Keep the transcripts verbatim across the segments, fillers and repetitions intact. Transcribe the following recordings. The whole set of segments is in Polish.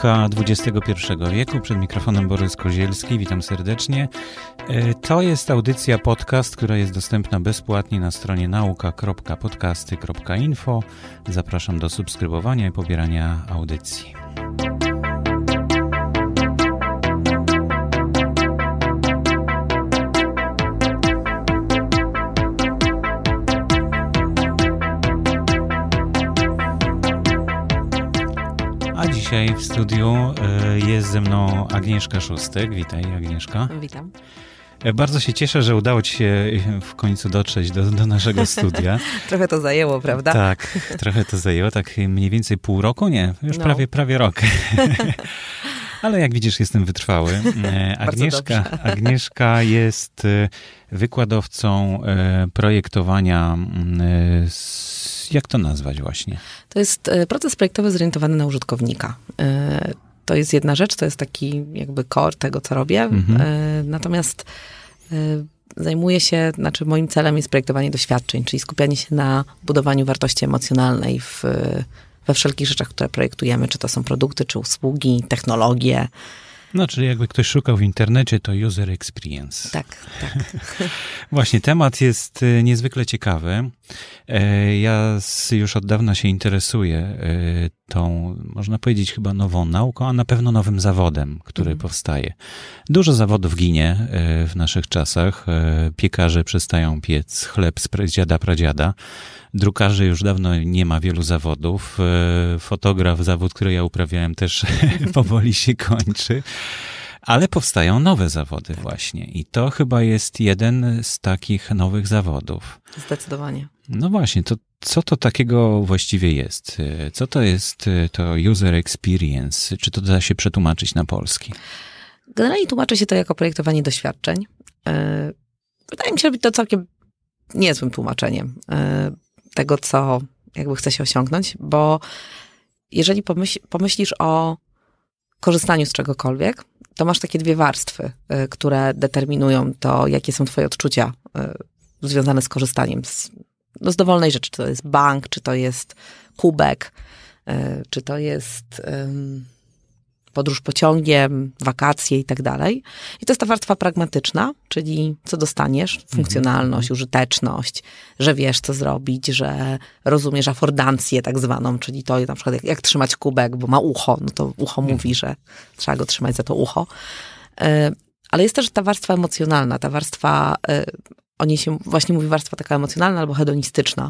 Nauka dwudziestego pierwszego wieku. Przed mikrofonem Borys Kozielski. Witam serdecznie. To jest audycja podcast, która jest dostępna bezpłatnie na stronie nauka kropka podcasty kropka info. Zapraszam do subskrybowania i pobierania audycji. A dzisiaj w studiu jest ze mną Agnieszka Szóstek. Witaj, Agnieszka. Witam. Bardzo się cieszę, że udało ci się w końcu dotrzeć do, do naszego studia. Trochę to zajęło, prawda? Tak, trochę to zajęło, tak mniej więcej pół roku, nie, już no. prawie, prawie rok. Ale jak widzisz, jestem wytrwały. Agnieszka, Agnieszka jest wykładowcą projektowania, jak to nazwać właśnie? To jest proces projektowy zorientowany na użytkownika. To jest jedna rzecz, to jest taki jakby core tego, co robię. Mhm. Natomiast zajmuję się, znaczy moim celem jest projektowanie doświadczeń, czyli skupianie się na budowaniu wartości emocjonalnej w, we wszelkich rzeczach, które projektujemy, czy to są produkty, czy usługi, technologie. No, czyli jakby ktoś szukał w internecie, to user experience. Tak, tak. Właśnie, temat jest niezwykle ciekawy. Ja już od dawna się interesuję tą, można powiedzieć, chyba nową nauką, a na pewno nowym zawodem, który mm. powstaje. Dużo zawodów ginie w naszych czasach. Piekarze przestają piec chleb z dziada pradziada. Drukarzy już dawno nie ma wielu zawodów. Fotograf, zawód, który ja uprawiałem, też powoli się kończy. Ale powstają nowe zawody właśnie. I to chyba jest jeden z takich nowych zawodów. Zdecydowanie. No właśnie, to co to takiego właściwie jest? Co to jest to user experience? Czy to da się przetłumaczyć na polski? Generalnie tłumaczy się to jako projektowanie doświadczeń. Wydaje mi się być to całkiem niezłym tłumaczeniem tego, co jakby chce się osiągnąć, bo jeżeli pomyśl, pomyślisz o korzystaniu z czegokolwiek, to masz takie dwie warstwy, które determinują to, jakie są twoje odczucia związane z korzystaniem z, no z dowolnej rzeczy. Czy to jest bank, czy to jest kubek, czy to jest um, podróż pociągiem, wakacje i tak dalej. I to jest ta warstwa pragmatyczna, czyli co dostaniesz, funkcjonalność, mm-hmm. użyteczność, że wiesz, co zrobić, że rozumiesz afordancję tak zwaną, czyli to na przykład jak, jak trzymać kubek, bo ma ucho, no to ucho mm. mówi, że trzeba go trzymać za to ucho. Ale jest też ta warstwa emocjonalna, ta warstwa, o niej się właśnie mówi warstwa taka emocjonalna albo hedonistyczna.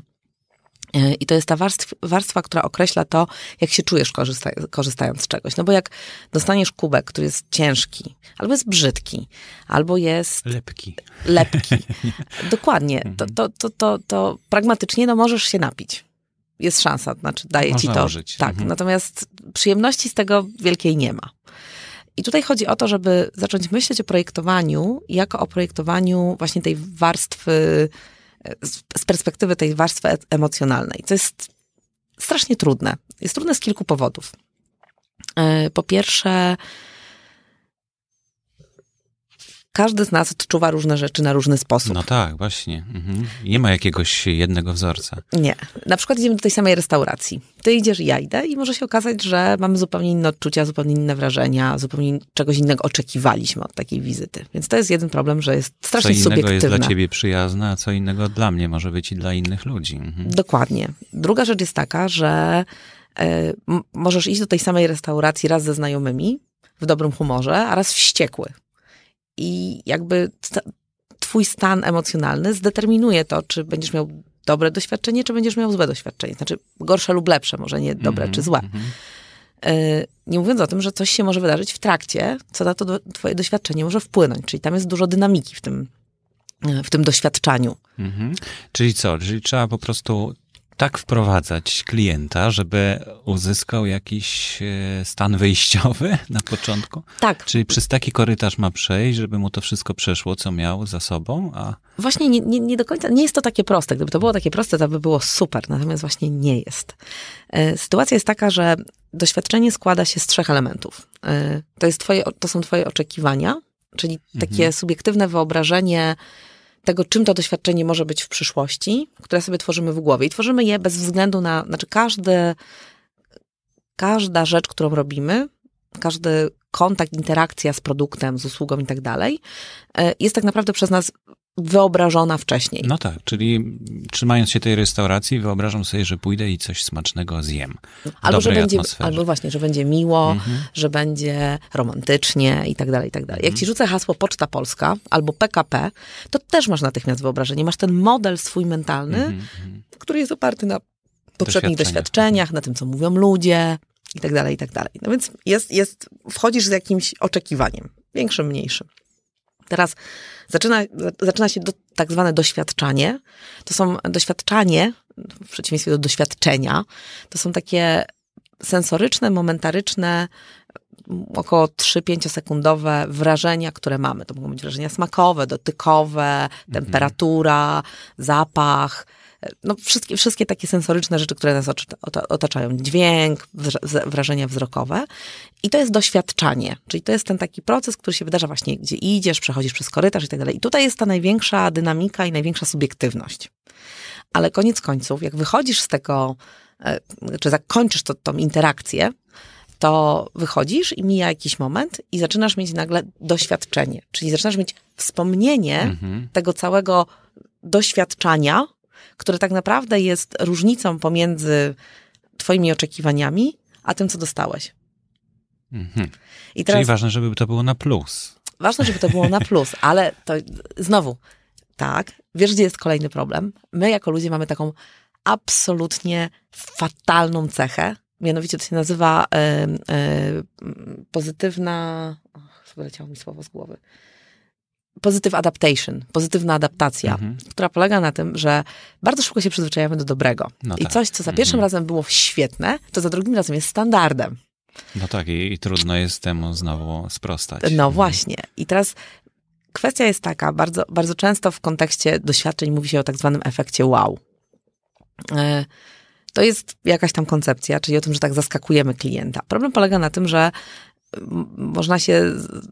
I to jest ta warstwa, warstwa, która określa to, jak się czujesz korzysta, korzystając z czegoś. No bo jak dostaniesz kubek, który jest ciężki, albo jest brzydki, albo jest... Lepki. Lepki. Dokładnie. To, to, to, to, to pragmatycznie no możesz się napić. Jest szansa, znaczy daje Można ci to. użyć. Tak, mhm. Natomiast przyjemności z tego wielkiej nie ma. I tutaj chodzi o to, żeby zacząć myśleć o projektowaniu jako o projektowaniu właśnie tej warstwy z perspektywy tej warstwy emocjonalnej, co jest strasznie trudne. Jest trudne z kilku powodów. Po pierwsze, każdy z nas odczuwa różne rzeczy na różny sposób. No tak, właśnie. Mhm. Nie ma jakiegoś jednego wzorca. Nie. Na przykład idziemy do tej samej restauracji. Ty idziesz i ja idę i może się okazać, że mamy zupełnie inne odczucia, zupełnie inne wrażenia, zupełnie czegoś innego oczekiwaliśmy od takiej wizyty. Więc to jest jeden problem, że jest strasznie subiektywne. Co innego jest dla ciebie przyjazne, a co innego dla mnie może być i dla innych ludzi. Mhm. Dokładnie. Druga rzecz jest taka, że y, m- możesz iść do tej samej restauracji raz ze znajomymi w dobrym humorze, a raz wściekły. I jakby t- twój stan emocjonalny zdeterminuje to, czy będziesz miał dobre doświadczenie, czy będziesz miał złe doświadczenie. Znaczy gorsze lub lepsze, może nie dobre mm-hmm, czy złe. Mm-hmm. Y- nie mówiąc o tym, że coś się może wydarzyć w trakcie, co na to do, twoje doświadczenie może wpłynąć. Czyli tam jest dużo dynamiki w tym, w tym doświadczaniu. Mm-hmm. Czyli co? Czyli trzeba po prostu tak wprowadzać klienta, żeby uzyskał jakiś stan wyjściowy na początku? Tak. Czyli przez taki korytarz ma przejść, żeby mu to wszystko przeszło, co miał za sobą? A... Właśnie nie, nie, nie do końca, nie jest to takie proste. Gdyby to było takie proste, to by było super, natomiast właśnie nie jest. Sytuacja jest taka, że doświadczenie składa się z trzech elementów. To, jest twoje, to są twoje oczekiwania, czyli takie mhm. subiektywne wyobrażenie tego, czym to doświadczenie może być w przyszłości, które sobie tworzymy w głowie. I tworzymy je bez względu na, znaczy każde, każda rzecz, którą robimy, każdy kontakt, interakcja z produktem, z usługą i tak dalej, jest tak naprawdę przez nas wyobrażona wcześniej. No tak, czyli trzymając się tej restauracji, wyobrażam sobie, że pójdę i coś smacznego zjem. Albo, że będzie, atmosferze. albo właśnie, że będzie miło, mhm. że będzie romantycznie i tak dalej, i tak dalej. Jak ci rzucę hasło Poczta Polska albo P K P, to też masz natychmiast wyobrażenie. Masz ten model swój mentalny, mhm. który jest oparty na poprzednich doświadczeniach, na tym, co mówią ludzie i tak dalej, i tak dalej. No więc jest, jest, wchodzisz z jakimś oczekiwaniem, większym, mniejszym. Teraz zaczyna, zaczyna się do, tak zwane doświadczanie. To są doświadczanie, w przeciwieństwie do doświadczenia, to są takie sensoryczne, momentaryczne, około trzy do pięciu sekundowe wrażenia, które mamy. To mogą być wrażenia smakowe, dotykowe, temperatura, zapach, no wszystkie, wszystkie takie sensoryczne rzeczy, które nas otaczają. Dźwięk, wrażenia wzrokowe. I to jest doświadczanie. Czyli to jest ten taki proces, który się wydarza właśnie, gdzie idziesz, przechodzisz przez korytarz i tak dalej. I tutaj jest ta największa dynamika i największa subiektywność. Ale koniec końców, jak wychodzisz z tego, czy zakończysz to, tą interakcję, to wychodzisz i mija jakiś moment i zaczynasz mieć nagle doświadczenie. Czyli zaczynasz mieć wspomnienie mhm. tego całego doświadczenia, które tak naprawdę jest różnicą pomiędzy twoimi oczekiwaniami, a tym, co dostałeś. Mhm. I teraz, czyli ważne, żeby to było na plus. Ważne, żeby to było na plus, ale to znowu, tak, wiesz, gdzie jest kolejny problem? My jako ludzie mamy taką absolutnie fatalną cechę, mianowicie to się nazywa y, y, pozytywna, och, wyleciało mi słowo z głowy, positive adaptation, pozytywna adaptacja, mhm. która polega na tym, że bardzo szybko się przyzwyczajamy do dobrego. No I tak. coś, co za pierwszym mhm. razem było świetne, to za drugim razem jest standardem. No tak, i, i trudno jest temu znowu sprostać. No mhm. właśnie. I teraz kwestia jest taka, bardzo, bardzo często w kontekście doświadczeń mówi się o tak zwanym efekcie wow. To jest jakaś tam koncepcja, czyli o tym, że tak zaskakujemy klienta. Problem polega na tym, że można się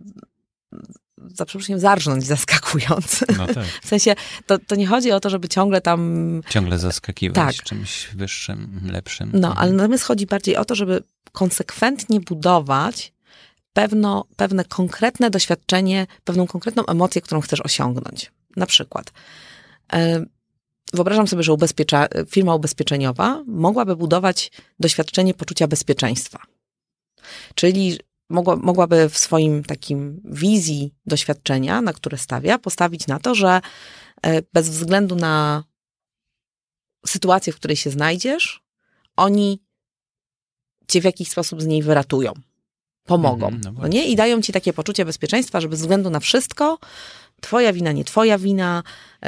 za przeproszeniem zarżnąć zaskakując. No tak. W sensie, to, to nie chodzi o to, żeby ciągle tam... Ciągle zaskakiwać tak. czymś wyższym, lepszym. No, mhm. ale natomiast chodzi bardziej o to, żeby konsekwentnie budować pewno, pewne konkretne doświadczenie, pewną konkretną emocję, którą chcesz osiągnąć. Na przykład, yy, wyobrażam sobie, że ubezpiecza, firma ubezpieczeniowa mogłaby budować doświadczenie poczucia bezpieczeństwa. Czyli Mogła, mogłaby w swoim takim wizji doświadczenia, na które stawia, postawić na to, że bez względu na sytuację, w której się znajdziesz, oni cię w jakiś sposób z niej wyratują, pomogą. Mm, no no nie? I dają ci takie poczucie bezpieczeństwa, że bez względu na wszystko, twoja wina, nie twoja wina, yy,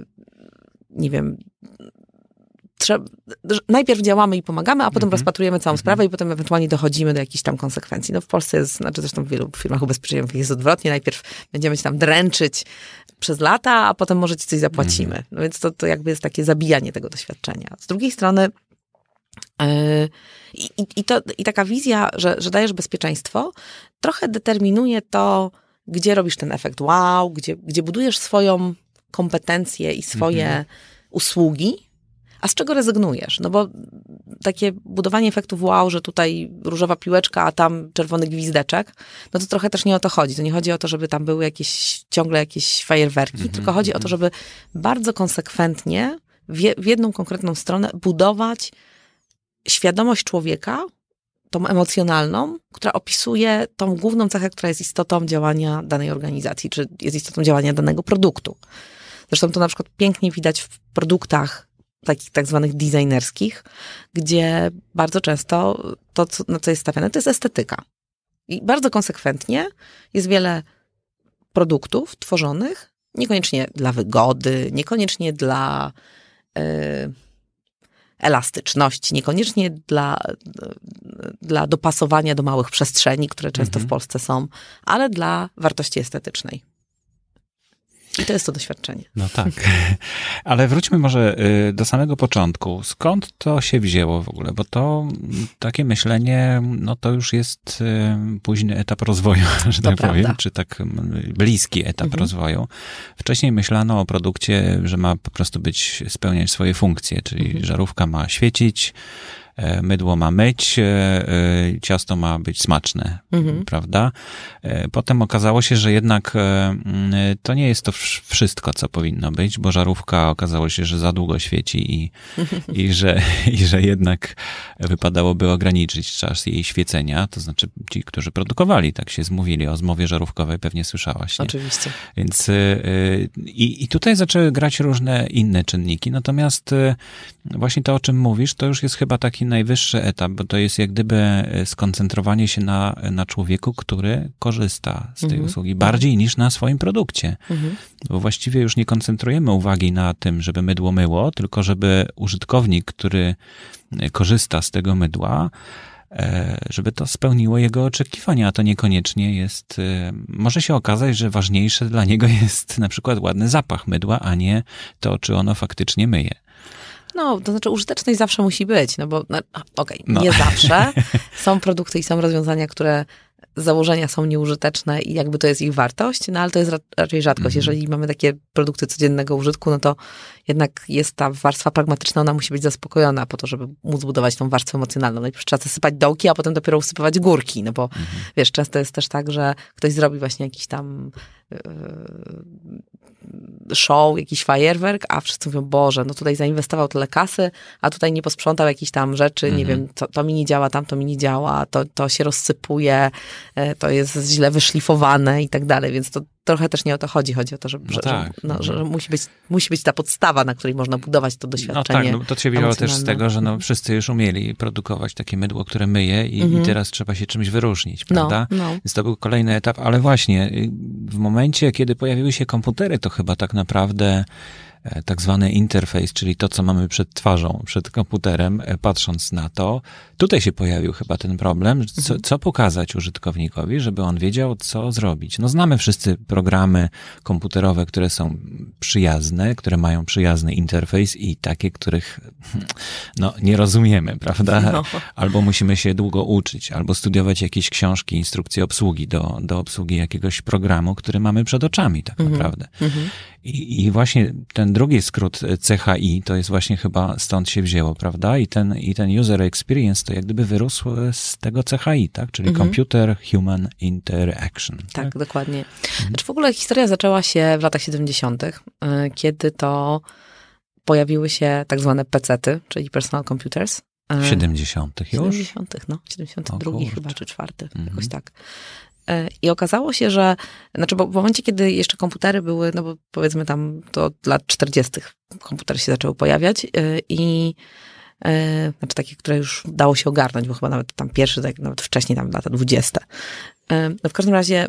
nie wiem... Trzeba, najpierw działamy i pomagamy, a potem mm-hmm. rozpatrujemy całą mm-hmm. sprawę i potem ewentualnie dochodzimy do jakichś tam konsekwencji. No w Polsce jest, znaczy zresztą w wielu firmach ubezpieczeniowych jest odwrotnie. Najpierw będziemy się tam dręczyć przez lata, a potem może ci coś zapłacimy. Mm-hmm. No więc to, to jakby jest takie zabijanie tego doświadczenia. Z drugiej strony yy, i, i, to, i taka wizja, że, że dajesz bezpieczeństwo, trochę determinuje to, gdzie robisz ten efekt wow, gdzie, gdzie budujesz swoją kompetencję i swoje mm-hmm. usługi, a z czego rezygnujesz? No bo takie budowanie efektów wow, że tutaj różowa piłeczka, a tam czerwony gwizdeczek, no to trochę też nie o to chodzi. To nie chodzi o to, żeby tam były jakieś, ciągle jakieś fajerwerki, mm-hmm, tylko chodzi mm-hmm. o to, żeby bardzo konsekwentnie w, w jedną konkretną stronę budować świadomość człowieka, tą emocjonalną, która opisuje tą główną cechę, która jest istotą działania danej organizacji, czy jest istotą działania danego produktu. Zresztą to na przykład pięknie widać w produktach takich tak zwanych designerskich, gdzie bardzo często to, co, na co jest stawiane, to jest estetyka. I bardzo konsekwentnie jest wiele produktów tworzonych, niekoniecznie dla wygody, niekoniecznie dla y, elastyczności, niekoniecznie dla, dla dopasowania do małych przestrzeni, które często mhm. w Polsce są, ale dla wartości estetycznej. I to jest to doświadczenie. No tak. Ale wróćmy może do samego początku. Skąd to się wzięło w ogóle? Bo to takie myślenie, no to już jest późny etap rozwoju, że tak powiem, czy tak bliski etap mhm. rozwoju. Wcześniej myślano o produkcie, że ma po prostu być, spełniać swoje funkcje, czyli mhm. żarówka ma świecić, mydło ma myć, ciasto ma być smaczne, mhm. prawda? Potem okazało się, że jednak to nie jest to wszystko, co powinno być, bo żarówka okazało się, że za długo świeci i, i, że, i że jednak wypadałoby ograniczyć czas jej świecenia, to znaczy ci, którzy produkowali, tak się zmówili o zmowie żarówkowej, pewnie słyszałaś. Nie? Oczywiście. Więc i, i tutaj zaczęły grać różne inne czynniki, natomiast właśnie to, o czym mówisz, to już jest chyba taki najwyższy etap, bo to jest jak gdyby skoncentrowanie się na, na człowieku, który korzysta z tej mhm. usługi bardziej niż na swoim produkcie. Mhm. Bo właściwie już nie koncentrujemy uwagi na tym, żeby mydło myło, tylko żeby użytkownik, który korzysta z tego mydła, żeby to spełniło jego oczekiwania, a to niekoniecznie jest, może się okazać, że ważniejsze dla niego jest na przykład ładny zapach mydła, a nie to, czy ono faktycznie myje. No, to znaczy użyteczność zawsze musi być, no bo, no, okej, okay, no. nie zawsze. Są produkty i są rozwiązania, które z założenia są nieużyteczne i jakby to jest ich wartość, no ale to jest raczej rzadkość. Mm. Jeżeli mamy takie produkty codziennego użytku, no to jednak jest ta warstwa pragmatyczna, ona musi być zaspokojona po to, żeby móc budować tą warstwę emocjonalną. Najpierw trzeba zasypać dołki, a potem dopiero usypywać górki, no bo mm. wiesz, często jest też tak, że ktoś zrobi właśnie jakiś tam yy, show, jakiś fajerwerk, a wszyscy mówią, Boże, no tutaj zainwestował tyle kasy, a tutaj nie posprzątał jakichś tam rzeczy, mm. nie wiem, to, to mi nie działa, tam to mi nie działa, to, to się rozsypuje, to jest źle wyszlifowane i tak dalej, więc to trochę też nie o to chodzi. Chodzi o to, że, no że, tak. że, no, że musi, być, musi być ta podstawa, na której można budować to doświadczenie. No tak, no to się wzięło też z tego, że no, wszyscy już umieli produkować takie mydło, które myje i, mm-hmm. i teraz trzeba się czymś wyróżnić, prawda? No, no. Więc to był kolejny etap, ale właśnie w momencie, kiedy pojawiły się komputery, to chyba tak naprawdę tak zwany interfejs, czyli to, co mamy przed twarzą, przed komputerem, patrząc na to, tutaj się pojawił chyba ten problem, co, co pokazać użytkownikowi, żeby on wiedział, co zrobić. No znamy wszyscy programy komputerowe, które są przyjazne, które mają przyjazny interfejs i takie, których no, nie rozumiemy, prawda? No. Albo musimy się długo uczyć, albo studiować jakieś książki, instrukcje obsługi do, do obsługi jakiegoś programu, który mamy przed oczami tak mm-hmm. naprawdę. Mm-hmm. I, I właśnie ten drugi skrót C H I, to jest właśnie chyba stąd się wzięło, prawda? I ten, i ten user experience to jak gdyby wyrósł z tego C H I, tak? Czyli mm-hmm. Computer Human Interaction. Tak, tak? dokładnie. Mm-hmm. Znaczy w ogóle historia zaczęła się w latach siedemdziesiątych, kiedy to pojawiły się tak zwane pecety, czyli personal computers. W siedemdziesiątych już? W siedemdziesiątych, no. siedemdziesiąty drugi chyba, czy czwarty, mm-hmm. jakoś tak. I okazało się, że, znaczy, bo w momencie, kiedy jeszcze komputery były, no bo powiedzmy tam to od lat czterdziestych komputery się zaczęły pojawiać i znaczy takie, które już dało się ogarnąć, bo chyba nawet tam pierwszy, tak nawet wcześniej, tam lata dwudzieste. No w każdym razie,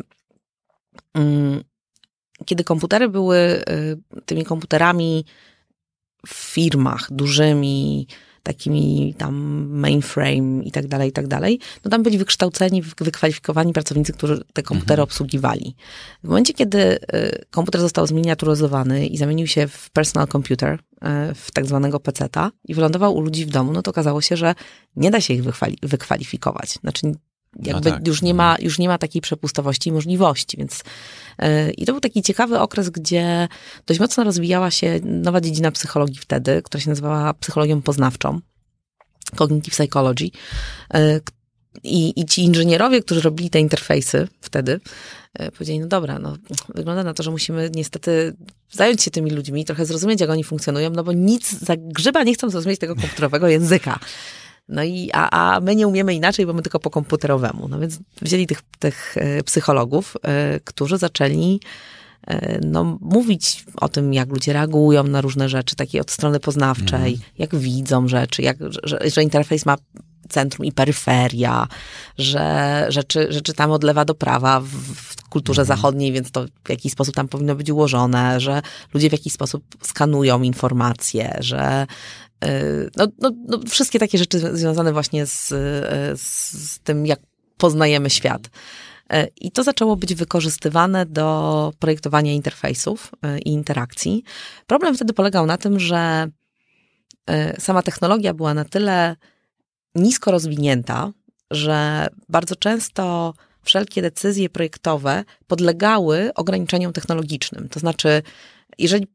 kiedy komputery były tymi komputerami w firmach dużymi, takimi tam mainframe i tak dalej, i tak dalej, no tam byli wykształceni, wykwalifikowani pracownicy, którzy te komputery mhm. obsługiwali. W momencie, kiedy komputer został zminiaturyzowany i zamienił się w personal computer, w tak zwanego peceta i wylądował u ludzi w domu, no to okazało się, że nie da się ich wykwali- wykwalifikować. Znaczy jakby no tak. już, nie ma, już nie ma takiej przepustowości i możliwości, więc yy, i to był taki ciekawy okres, gdzie dość mocno rozwijała się nowa dziedzina psychologii wtedy, która się nazywała psychologią poznawczą, cognitive psychology. Yy, i, I ci inżynierowie, którzy robili te interfejsy wtedy, yy, powiedzieli, no dobra, no wygląda na to, że musimy niestety zająć się tymi ludźmi, trochę zrozumieć, jak oni funkcjonują, no bo nic za grzyba nie chcą zrozumieć tego komputerowego języka. No i, a, a my nie umiemy inaczej, bo my tylko po komputerowemu. No więc wzięli tych, tych psychologów, y, którzy zaczęli y, no, mówić o tym, jak ludzie reagują na różne rzeczy, takiej od strony poznawczej, mm. jak widzą rzeczy, jak, że, że interfejs ma centrum i peryferia, że rzeczy, rzeczy tam od lewa do prawa w, w kulturze mm. zachodniej, więc to w jakiś sposób tam powinno być ułożone, że ludzie w jakiś sposób skanują informacje, że No, no, no, wszystkie takie rzeczy związane właśnie z, z, z tym, jak poznajemy świat. I to zaczęło być wykorzystywane do projektowania interfejsów i interakcji. Problem wtedy polegał na tym, że sama technologia była na tyle nisko rozwinięta, że bardzo często wszelkie decyzje projektowe podlegały ograniczeniom technologicznym. To znaczy, jeżeli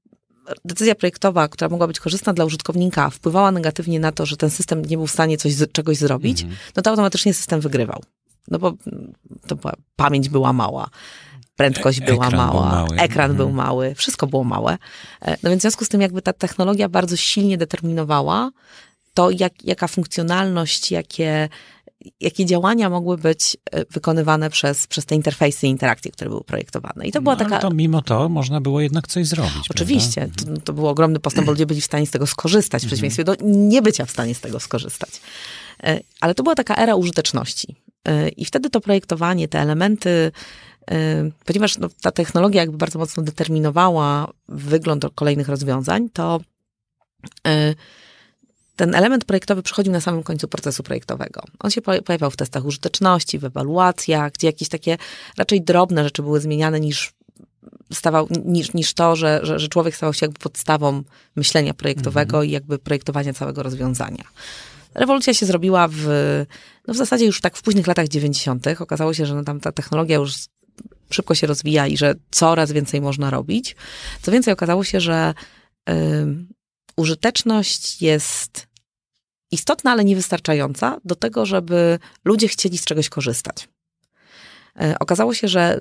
decyzja projektowa, która mogła być korzystna dla użytkownika, wpływała negatywnie na to, że ten system nie był w stanie coś, czegoś zrobić, mhm. no to automatycznie system wygrywał. No bo to była, pamięć była mała, prędkość była ekran mała, był mały. ekran mhm. był mały, wszystko było małe. No więc w związku z tym jakby ta technologia bardzo silnie determinowała to, jak, jaka funkcjonalność, jakie, jakie działania mogły być wykonywane przez, przez te interfejsy i interakcje, które były projektowane. I to była no, taka... Ale to mimo to można było jednak coś zrobić. Oczywiście. To, to był ogromny postęp, bo ludzie byli w stanie z tego skorzystać, w przeciwieństwie do niebycia w stanie z tego skorzystać. Ale to była taka era użyteczności. I wtedy to projektowanie, te elementy, ponieważ no, ta technologia jakby bardzo mocno determinowała wygląd kolejnych rozwiązań, to ten element projektowy przychodził na samym końcu procesu projektowego. On się pojawiał w testach użyteczności, w ewaluacjach, gdzie jakieś takie raczej drobne rzeczy były zmieniane niż, stawał, niż, niż to, że, że, że człowiek stawał się jakby podstawą myślenia projektowego mhm. i jakby projektowania całego rozwiązania. Rewolucja się zrobiła w, no w zasadzie już tak w późnych latach dziewięćdziesiątych. Okazało się, że no tam ta technologia już szybko się rozwija i że coraz więcej można robić. Co więcej, okazało się, że y, użyteczność jest istotna, ale niewystarczająca do tego, żeby ludzie chcieli z czegoś korzystać. Y, okazało się, że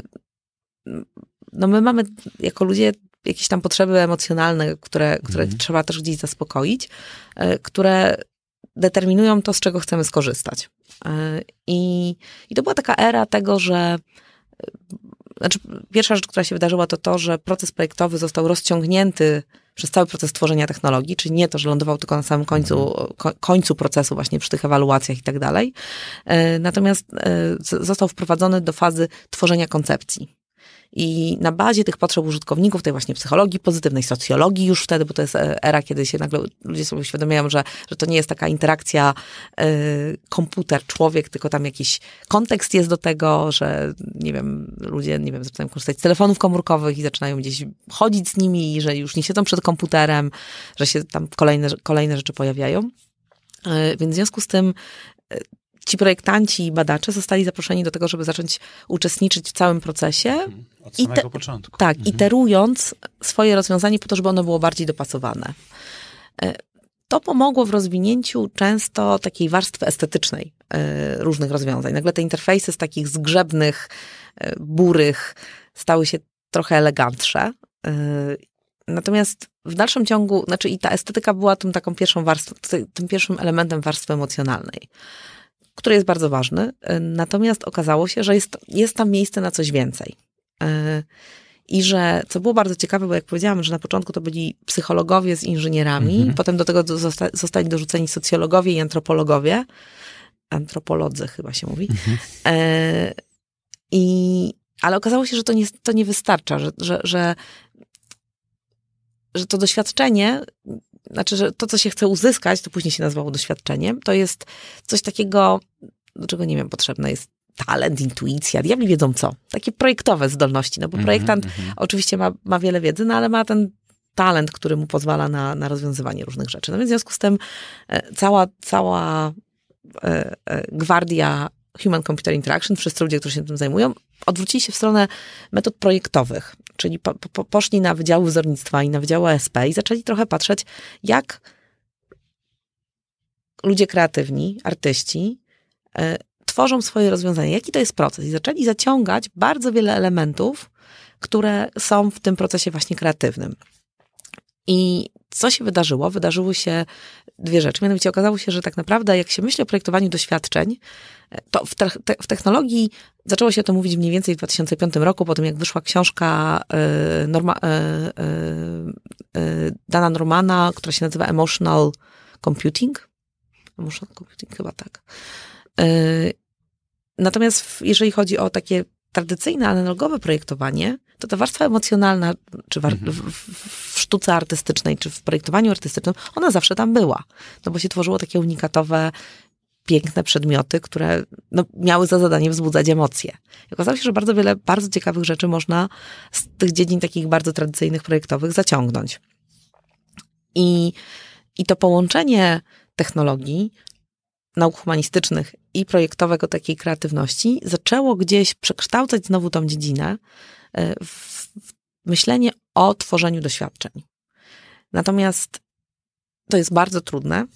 no my mamy jako ludzie jakieś tam potrzeby emocjonalne, które, które mm. trzeba też gdzieś zaspokoić, y, które determinują to, z czego chcemy skorzystać. I, i to była taka era tego, że znaczy pierwsza rzecz, która się wydarzyła, to to, że proces projektowy został rozciągnięty przez cały proces tworzenia technologii, czyli nie to, że lądował tylko na samym końcu, ko, końcu procesu właśnie przy tych ewaluacjach i tak dalej. Natomiast został wprowadzony do fazy tworzenia koncepcji. I na bazie tych potrzeb użytkowników, tej właśnie psychologii pozytywnej, socjologii już wtedy, bo to jest era, kiedy się nagle ludzie sobie uświadamiają, że, że to nie jest taka interakcja y, komputer, człowiek, tylko tam jakiś kontekst jest do tego, że nie wiem, ludzie, nie wiem, zaczynają korzystać z telefonów komórkowych i zaczynają gdzieś chodzić z nimi i że już nie siedzą przed komputerem, że się tam kolejne, kolejne rzeczy pojawiają. Y, więc w związku z tym y, ci projektanci i badacze zostali zaproszeni do tego, żeby zacząć uczestniczyć w całym procesie. Od samego te, początku. Tak, mhm. iterując swoje rozwiązanie po to, żeby ono było bardziej dopasowane. To pomogło w rozwinięciu często takiej warstwy estetycznej różnych rozwiązań. Nagle te interfejsy z takich zgrzebnych, burych stały się trochę elegantsze. Natomiast w dalszym ciągu, znaczy i ta estetyka była tym taką pierwszą warstwą, tym pierwszym elementem warstwy emocjonalnej, który jest bardzo ważny. Natomiast okazało się, że jest, jest tam miejsce na coś więcej. I że, co było bardzo ciekawe, bo jak powiedziałam, że na początku to byli psychologowie z inżynierami, mm-hmm. potem do tego zosta- zostali dorzuceni socjologowie i antropologowie. Antropolodzy chyba się mówi. Mm-hmm. E, i, ale okazało się, że to nie, to nie wystarcza, że, że, że, że to doświadczenie, znaczy, że to, co się chce uzyskać, to później się nazywało doświadczeniem, to jest coś takiego, do czego nie wiem, potrzebne jest talent, intuicja, diabli wiedzą co. Takie projektowe zdolności, no bo projektant mm-hmm. oczywiście ma, ma wiele wiedzy, no ale ma ten talent, który mu pozwala na, na rozwiązywanie różnych rzeczy. No więc w związku z tym e, cała, cała e, e, gwardia Human-Computer Interaction, wszyscy ludzie, którzy się tym zajmują, odwrócili się w stronę metod projektowych, czyli po, po, poszli na wydziały wzornictwa i na wydziały O S P i zaczęli trochę patrzeć, jak ludzie kreatywni, artyści e, tworzą swoje rozwiązania. Jaki to jest proces? I zaczęli zaciągać bardzo wiele elementów, które są w tym procesie właśnie kreatywnym. I co się wydarzyło? Wydarzyły się dwie rzeczy. Mianowicie okazało się, że tak naprawdę jak się myśli o projektowaniu doświadczeń, to w, te, w technologii zaczęło się o tym mówić mniej więcej w dwa tysiące piątym roku, po tym jak wyszła książka y, Norma, y, y, y, Dana Normana, która się nazywa Emotional Computing. Emotional Computing, chyba tak. Y, natomiast jeżeli chodzi o takie tradycyjne, analogowe projektowanie, to ta warstwa emocjonalna, czy war- mhm. w, w sztuce artystycznej, czy w projektowaniu artystycznym, ona zawsze tam była. No bo się tworzyło takie unikatowe, piękne przedmioty, które no, miały za zadanie wzbudzać emocje. I okazało się, że bardzo wiele bardzo ciekawych rzeczy można z tych dziedzin takich bardzo tradycyjnych, projektowych zaciągnąć. I, i to połączenie technologii, nauk humanistycznych i projektowego takiej kreatywności zaczęło gdzieś przekształcać znowu tą dziedzinę w myślenie o tworzeniu doświadczeń. Natomiast to jest bardzo trudne.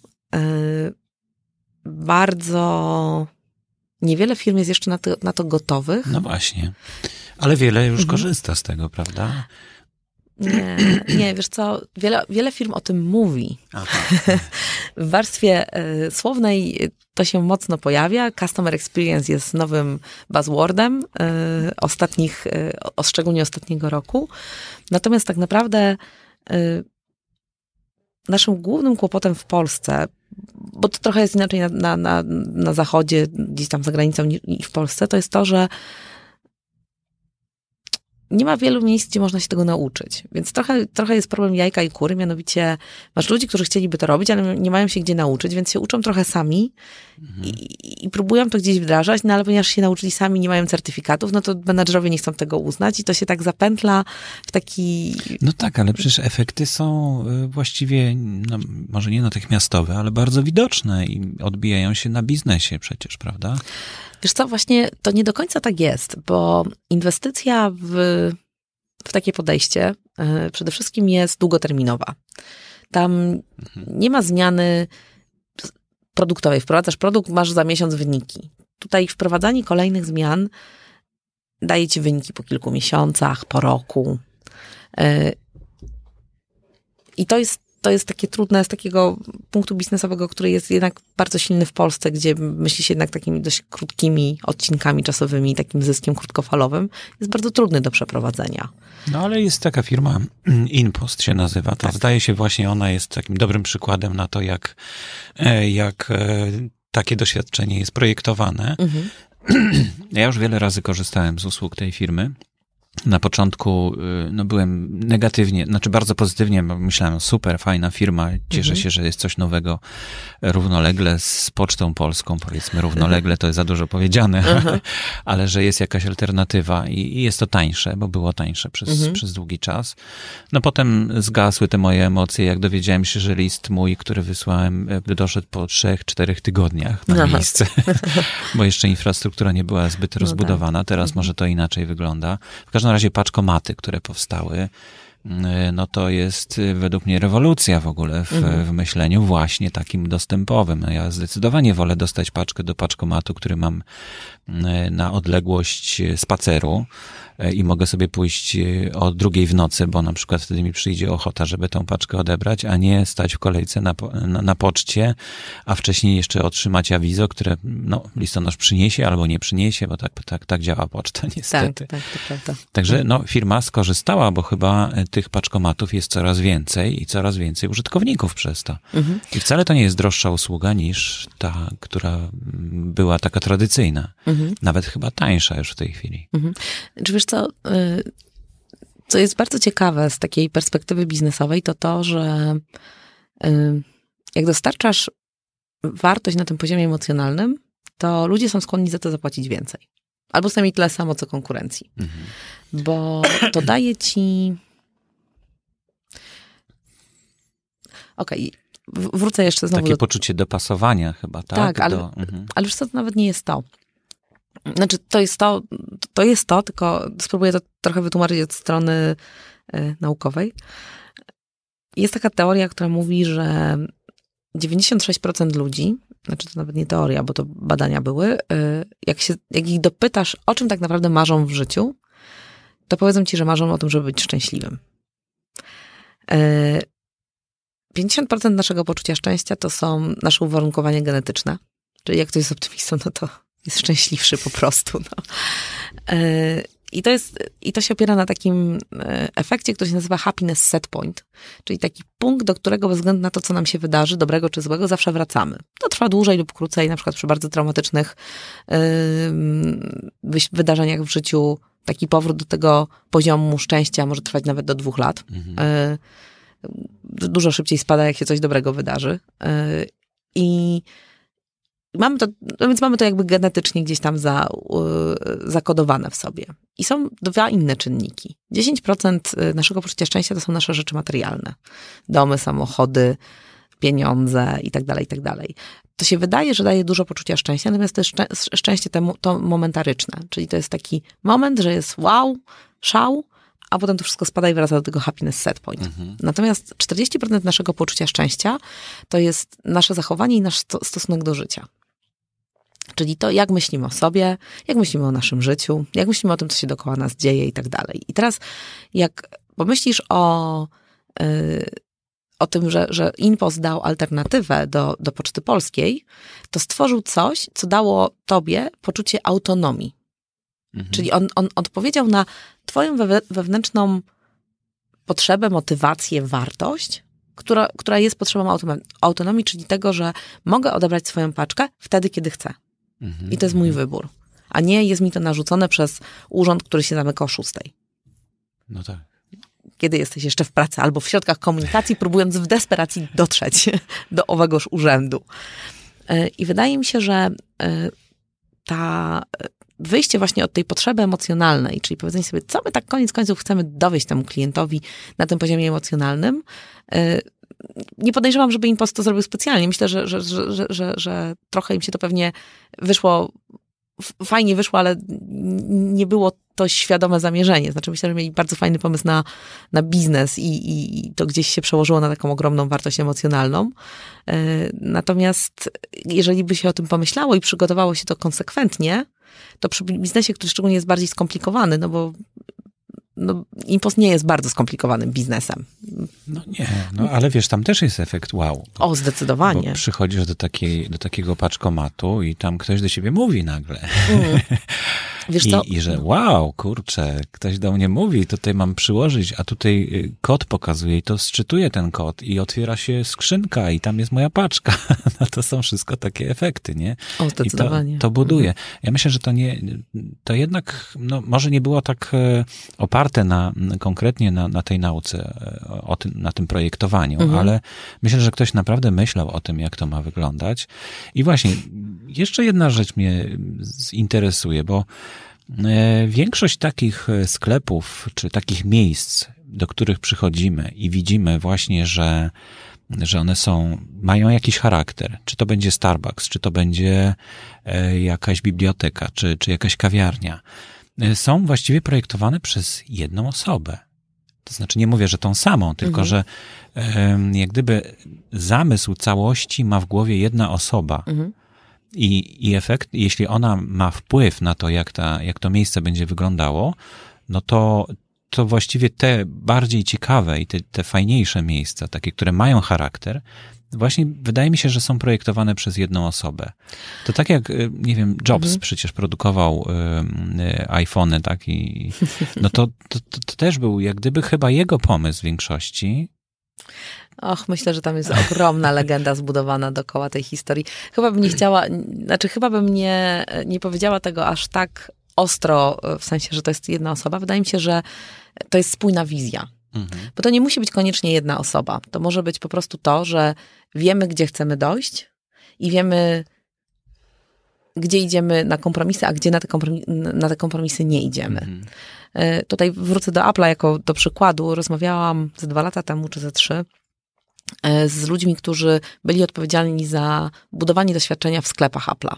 Bardzo niewiele firm jest jeszcze na to, na to gotowych. No właśnie. Ale wiele już mhm. korzysta z tego, prawda? Nie, nie, wiesz co, wiele, wiele firm o tym mówi. Aha. W warstwie y, słownej to się mocno pojawia. Customer experience jest nowym buzzwordem y, ostatnich, y, o, szczególnie ostatniego roku. Natomiast tak naprawdę y, naszym głównym kłopotem w Polsce, bo to trochę jest inaczej na, na, na, na zachodzie, gdzieś tam za granicą niż w Polsce, to jest to, że nie ma wielu miejsc, gdzie można się tego nauczyć. Więc trochę, trochę jest problem jajka i kury, mianowicie masz ludzi, którzy chcieliby to robić, ale nie mają się gdzie nauczyć, więc się uczą trochę sami mhm. i, i próbują to gdzieś wdrażać, no ale ponieważ się nauczyli sami, nie mają certyfikatów, no to menadżerowie nie chcą tego uznać i to się tak zapętla w taki... No tak, ale przecież efekty są właściwie, no, może nie natychmiastowe, ale bardzo widoczne i odbijają się na biznesie przecież, prawda? Wiesz co, właśnie to nie do końca tak jest, bo inwestycja w, w takie podejście yy, przede wszystkim jest długoterminowa. Tam mhm. nie ma zmiany produktowej. Wprowadzasz produkt, masz za miesiąc wyniki. Tutaj wprowadzanie kolejnych zmian daje ci wyniki po kilku miesiącach, po roku. Yy, I to jest To jest takie trudne z takiego punktu biznesowego, który jest jednak bardzo silny w Polsce, gdzie myśli się jednak takimi dość krótkimi odcinkami czasowymi, takim zyskiem krótkofalowym. Jest bardzo trudny do przeprowadzenia. No ale jest taka firma, InPost się nazywa. To tak. Zdaje się właśnie, ona jest takim dobrym przykładem na to, jak, jak takie doświadczenie jest projektowane. Mhm. Ja już wiele razy korzystałem z usług tej firmy. Na początku no, byłem negatywnie, znaczy bardzo pozytywnie, bo myślałem, super, fajna firma, cieszę mhm. się, że jest coś nowego równolegle z Pocztą Polską, powiedzmy równolegle, to jest za dużo powiedziane, mhm. ale że jest jakaś alternatywa i, i jest to tańsze, bo było tańsze przez, mhm. przez długi czas. No potem zgasły te moje emocje, jak dowiedziałem się, że list mój, który wysłałem, doszedł po trzech, czterech tygodniach na Aha. miejsce, bo jeszcze infrastruktura nie była zbyt no rozbudowana, tak. teraz mhm. może to inaczej wygląda. W każdym razie paczkomaty, które powstały, no to jest według mnie rewolucja w ogóle w, mhm. w myśleniu właśnie takim dostępowym. Ja zdecydowanie wolę dostać paczkę do paczkomatu, który mam na odległość spaceru i mogę sobie pójść o drugiej w nocy, bo na przykład wtedy mi przyjdzie ochota, żeby tą paczkę odebrać, a nie stać w kolejce na, na, na poczcie, a wcześniej jeszcze otrzymać awizo, które no, listonosz przyniesie albo nie przyniesie, bo tak, tak, tak działa poczta niestety. Tak, tak, to prawda. Także no, firma skorzystała, bo chyba tych paczkomatów jest coraz więcej i coraz więcej użytkowników przez to. Mhm. I wcale to nie jest droższa usługa niż ta, która była taka tradycyjna. Mhm. Nawet chyba tańsza już w tej chwili. Mhm. Czy wiesz co, co jest bardzo ciekawe z takiej perspektywy biznesowej, to to, że jak dostarczasz wartość na tym poziomie emocjonalnym, to ludzie są skłonni za to zapłacić więcej. Albo przynajmniej tyle samo, co konkurencji. Mhm. Bo to daje ci... Okej, okay. Wrócę jeszcze znowu Takie do... poczucie dopasowania chyba, tak? Tak, ale, do... mhm. ale już to nawet nie jest to. Znaczy, to jest to, to jest to, tylko spróbuję to trochę wytłumaczyć od strony y, naukowej. Jest taka teoria, która mówi, że dziewięćdziesiąt sześć procent ludzi, znaczy to nawet nie teoria, bo to badania były, y, jak, się, jak ich dopytasz, o czym tak naprawdę marzą w życiu, to powiedzą ci, że marzą o tym, żeby być szczęśliwym. Y, pięćdziesiąt procent naszego poczucia szczęścia to są nasze uwarunkowania genetyczne. Czyli jak ktoś jest optymistą, no to jest szczęśliwszy po prostu. No. I to jest, i to się opiera na takim efekcie, który się nazywa happiness set point, czyli taki punkt, do którego bez względu na to, co nam się wydarzy, dobrego czy złego, zawsze wracamy. To trwa dłużej lub krócej, na przykład przy bardzo traumatycznych yy, wydarzeniach w życiu. Taki powrót do tego poziomu szczęścia może trwać nawet do dwóch lat. Mhm. Yy, dużo szybciej spada, jak się coś dobrego wydarzy. Yy, I Mamy to, no więc mamy to jakby genetycznie gdzieś tam za, yy, zakodowane w sobie. I są dwa inne czynniki. dziesięć procent naszego poczucia szczęścia to są nasze rzeczy materialne. Domy, samochody, pieniądze i tak dalej, i tak dalej. To się wydaje, że daje dużo poczucia szczęścia, natomiast to jest szczęście to, to momentaryczne. Czyli to jest taki moment, że jest wow, szał, a potem to wszystko spada i wraca do tego happiness set point. Mhm. Natomiast czterdzieści procent naszego poczucia szczęścia to jest nasze zachowanie i nasz sto- stosunek do życia. Czyli to, jak myślimy o sobie, jak myślimy o naszym życiu, jak myślimy o tym, co się dookoła nas dzieje i tak dalej. I teraz, jak pomyślisz o, yy, o tym, że, że InPost dał alternatywę do, do Poczty Polskiej, to stworzył coś, co dało tobie poczucie autonomii. Mhm. Czyli on, on odpowiedział na twoją wewe, wewnętrzną potrzebę, motywację, wartość, która, która jest potrzebą autonomii, czyli tego, że mogę odebrać swoją paczkę wtedy, kiedy chcę. Mhm. I to jest mój wybór. A nie jest mi to narzucone przez urząd, który się zamyka o szóstej. No tak. Kiedy jesteś jeszcze w pracy albo w środkach komunikacji, próbując w desperacji dotrzeć do owegoż urzędu. I wydaje mi się, że ta wyjście właśnie od tej potrzeby emocjonalnej, czyli powiedzenie sobie, co my tak koniec końców chcemy dowieść temu klientowi na tym poziomie emocjonalnym. Nie podejrzewam, żeby InPost to zrobił specjalnie. Myślę, że, że, że, że, że, że trochę im się to pewnie wyszło, fajnie wyszło, ale nie było to świadome zamierzenie. Znaczy myślę, że mieli bardzo fajny pomysł na, na biznes i, i, i to gdzieś się przełożyło na taką ogromną wartość emocjonalną. Natomiast jeżeli by się o tym pomyślało i przygotowało się to konsekwentnie, to przy biznesie, który szczególnie jest bardziej skomplikowany, no bo no, InPost nie jest bardzo skomplikowanym biznesem. No nie, no ale wiesz, tam też jest efekt wow. Bo, o, zdecydowanie. Bo przychodzisz do, takiej, do takiego paczkomatu i tam ktoś do ciebie mówi nagle. Mm. Wiesz I, co? I że wow, kurczę, ktoś do mnie mówi, tutaj mam przyłożyć, a tutaj kod pokazuje i to sczytuje ten kod i otwiera się skrzynka i tam jest moja paczka. No to są wszystko takie efekty, nie? O, zdecydowanie. I to, to buduje. Ja myślę, że to nie, to jednak, no może nie było tak oparte na, konkretnie na, na tej nauce, o tym, na tym projektowaniu, mhm. ale myślę, że ktoś naprawdę myślał o tym, jak to ma wyglądać. I właśnie, jeszcze jedna rzecz mnie interesuje, bo większość takich sklepów, czy takich miejsc, do których przychodzimy i widzimy właśnie, że, że one są, mają jakiś charakter, czy to będzie Starbucks, czy to będzie jakaś biblioteka, czy, czy jakaś kawiarnia, są właściwie projektowane przez jedną osobę. To znaczy nie mówię, że tą samą, tylko mhm. że jak gdyby zamysł całości ma w głowie jedna osoba. Mhm. I, I efekt, jeśli ona ma wpływ na to, jak, ta, jak to miejsce będzie wyglądało, no to, to właściwie te bardziej ciekawe i te, te fajniejsze miejsca, takie, które mają charakter, właśnie wydaje mi się, że są projektowane przez jedną osobę. To tak jak, nie wiem, Jobs mhm. przecież produkował y, y, iPhony, tak? I, no to, to, to, to też był jak gdyby chyba jego pomysł w większości. Och, myślę, że tam jest ogromna legenda zbudowana dookoła tej historii. Chyba bym nie chciała, znaczy chyba bym nie, nie powiedziała tego aż tak ostro, w sensie, że to jest jedna osoba. Wydaje mi się, że to jest spójna wizja. Mhm. Bo to nie musi być koniecznie jedna osoba. To może być po prostu to, że wiemy, gdzie chcemy dojść i wiemy, gdzie idziemy na kompromisy, a gdzie na te kompromisy, na te kompromisy nie idziemy. Mhm. Tutaj wrócę do Apple'a jako do przykładu. Rozmawiałam ze dwa lata temu, czy ze trzy, z ludźmi, którzy byli odpowiedzialni za budowanie doświadczenia w sklepach Apple'a.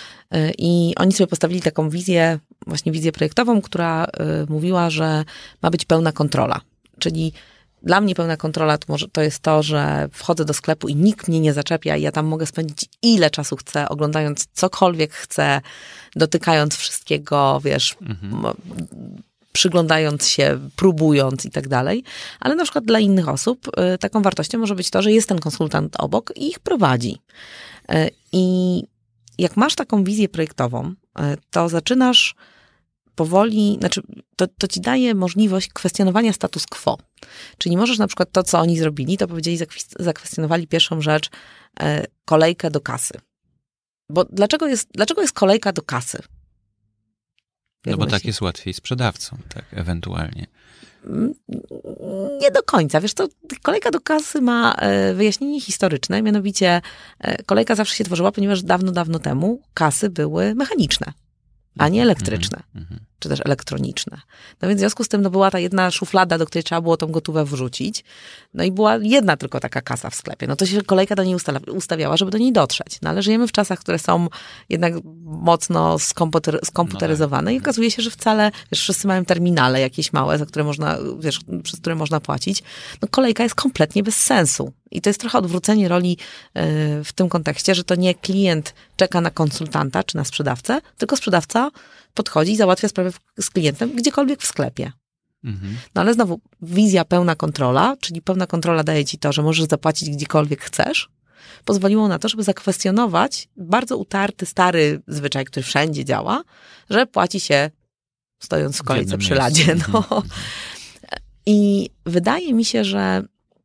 I oni sobie postawili taką wizję, właśnie wizję projektową, która mówiła, że ma być pełna kontrola. Czyli dla mnie pełna kontrola to, może, to jest to, że wchodzę do sklepu i nikt mnie nie zaczepia i ja tam mogę spędzić ile czasu chcę, oglądając cokolwiek chcę, dotykając wszystkiego, wiesz, mhm. przyglądając się, próbując i tak dalej. Ale na przykład dla innych osób y, taką wartością może być to, że jest ten konsultant obok i ich prowadzi. Y, I jak masz taką wizję projektową, y, to zaczynasz powoli, znaczy to, to ci daje możliwość kwestionowania status quo. Czyli możesz na przykład to, co oni zrobili, to powiedzieli, zakwestionowali pierwszą rzecz, y, kolejkę do kasy. Bo dlaczego jest, dlaczego jest kolejka do kasy? No bo tak jest łatwiej sprzedawcą, tak, ewentualnie. Nie do końca. Wiesz, to kolejka do kasy ma wyjaśnienie historyczne, mianowicie kolejka zawsze się tworzyła, ponieważ dawno, dawno temu kasy były mechaniczne. a nie elektryczne, mhm. czy też elektroniczne. No więc w związku z tym no była ta jedna szuflada, do której trzeba było tą gotówkę wrzucić. No i była jedna tylko taka kasa w sklepie. No to się kolejka do niej ustawiała, żeby do niej dotrzeć. No ale żyjemy w czasach, które są jednak mocno skomputer, skomputeryzowane no tak. i okazuje się, że wcale, wiesz, wszyscy mają terminale jakieś małe, za które można, wiesz, przez które można płacić. No kolejka jest kompletnie bez sensu. I to jest trochę odwrócenie roli yy, w tym kontekście, że to nie klient czeka na konsultanta czy na sprzedawcę, tylko sprzedawca podchodzi i załatwia sprawę z klientem gdziekolwiek w sklepie. Mhm. No ale znowu, wizja pełna kontrola, czyli pełna kontrola daje ci to, że możesz zapłacić gdziekolwiek chcesz, pozwoliło na to, żeby zakwestionować bardzo utarty, stary zwyczaj, który wszędzie działa, że płaci się stojąc w kolejce przy ladzie. No. I wydaje mi się, że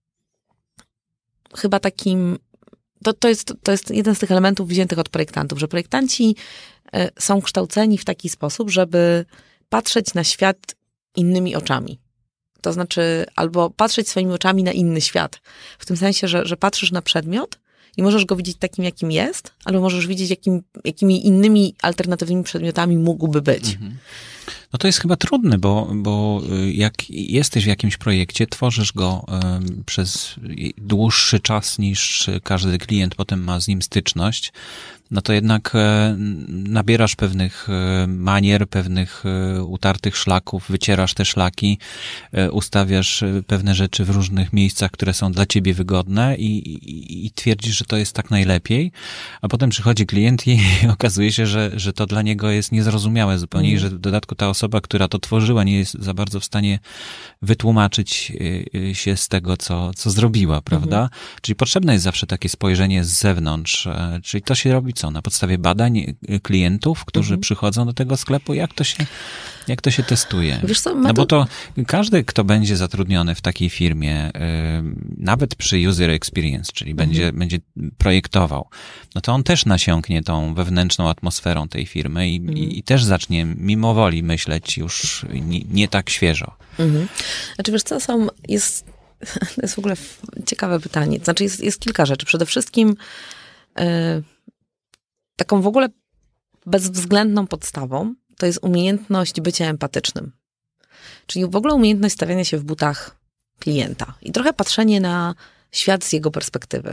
chyba takim, to, to, jest, to jest jeden z tych elementów wziętych od projektantów, że projektanci są kształceni w taki sposób, żeby patrzeć na świat innymi oczami. To znaczy, albo patrzeć swoimi oczami na inny świat. W tym sensie, że, że patrzysz na przedmiot i możesz go widzieć takim, jakim jest, albo możesz widzieć, jakim, jakimi innymi alternatywnymi przedmiotami mógłby być. Mhm. No to jest chyba trudne, bo, bo jak jesteś w jakimś projekcie, tworzysz go przez dłuższy czas niż każdy klient potem ma z nim styczność, no to jednak nabierasz pewnych manier, pewnych utartych szlaków, wycierasz te szlaki, ustawiasz pewne rzeczy w różnych miejscach, które są dla ciebie wygodne i, i, i twierdzisz, że to jest tak najlepiej, a potem przychodzi klient i okazuje się, że, że to dla niego jest niezrozumiałe zupełnie mm. i że w dodatku ta osoba, która to tworzyła, nie jest za bardzo w stanie wytłumaczyć się z tego, co, co zrobiła, prawda? Mm. Czyli potrzebne jest zawsze takie spojrzenie z zewnątrz, czyli to się robi co? Na podstawie badań klientów, którzy mhm. przychodzą do tego sklepu? Jak to się, jak to się testuje? Wiesz co, no bo to każdy, kto będzie zatrudniony w takiej firmie, nawet przy user experience, czyli mhm. będzie, będzie projektował, no to on też nasiąknie tą wewnętrzną atmosferą tej firmy i, mhm. i, i też zacznie mimowoli myśleć już nie, nie tak świeżo. Mhm. Znaczy wiesz co, są, jest, to jest w ogóle ciekawe pytanie. Znaczy jest, jest kilka rzeczy. Przede wszystkim yy, taką w ogóle bezwzględną podstawą to jest umiejętność bycia empatycznym. Czyli w ogóle umiejętność stawiania się w butach klienta i trochę patrzenie na świat z jego perspektywy.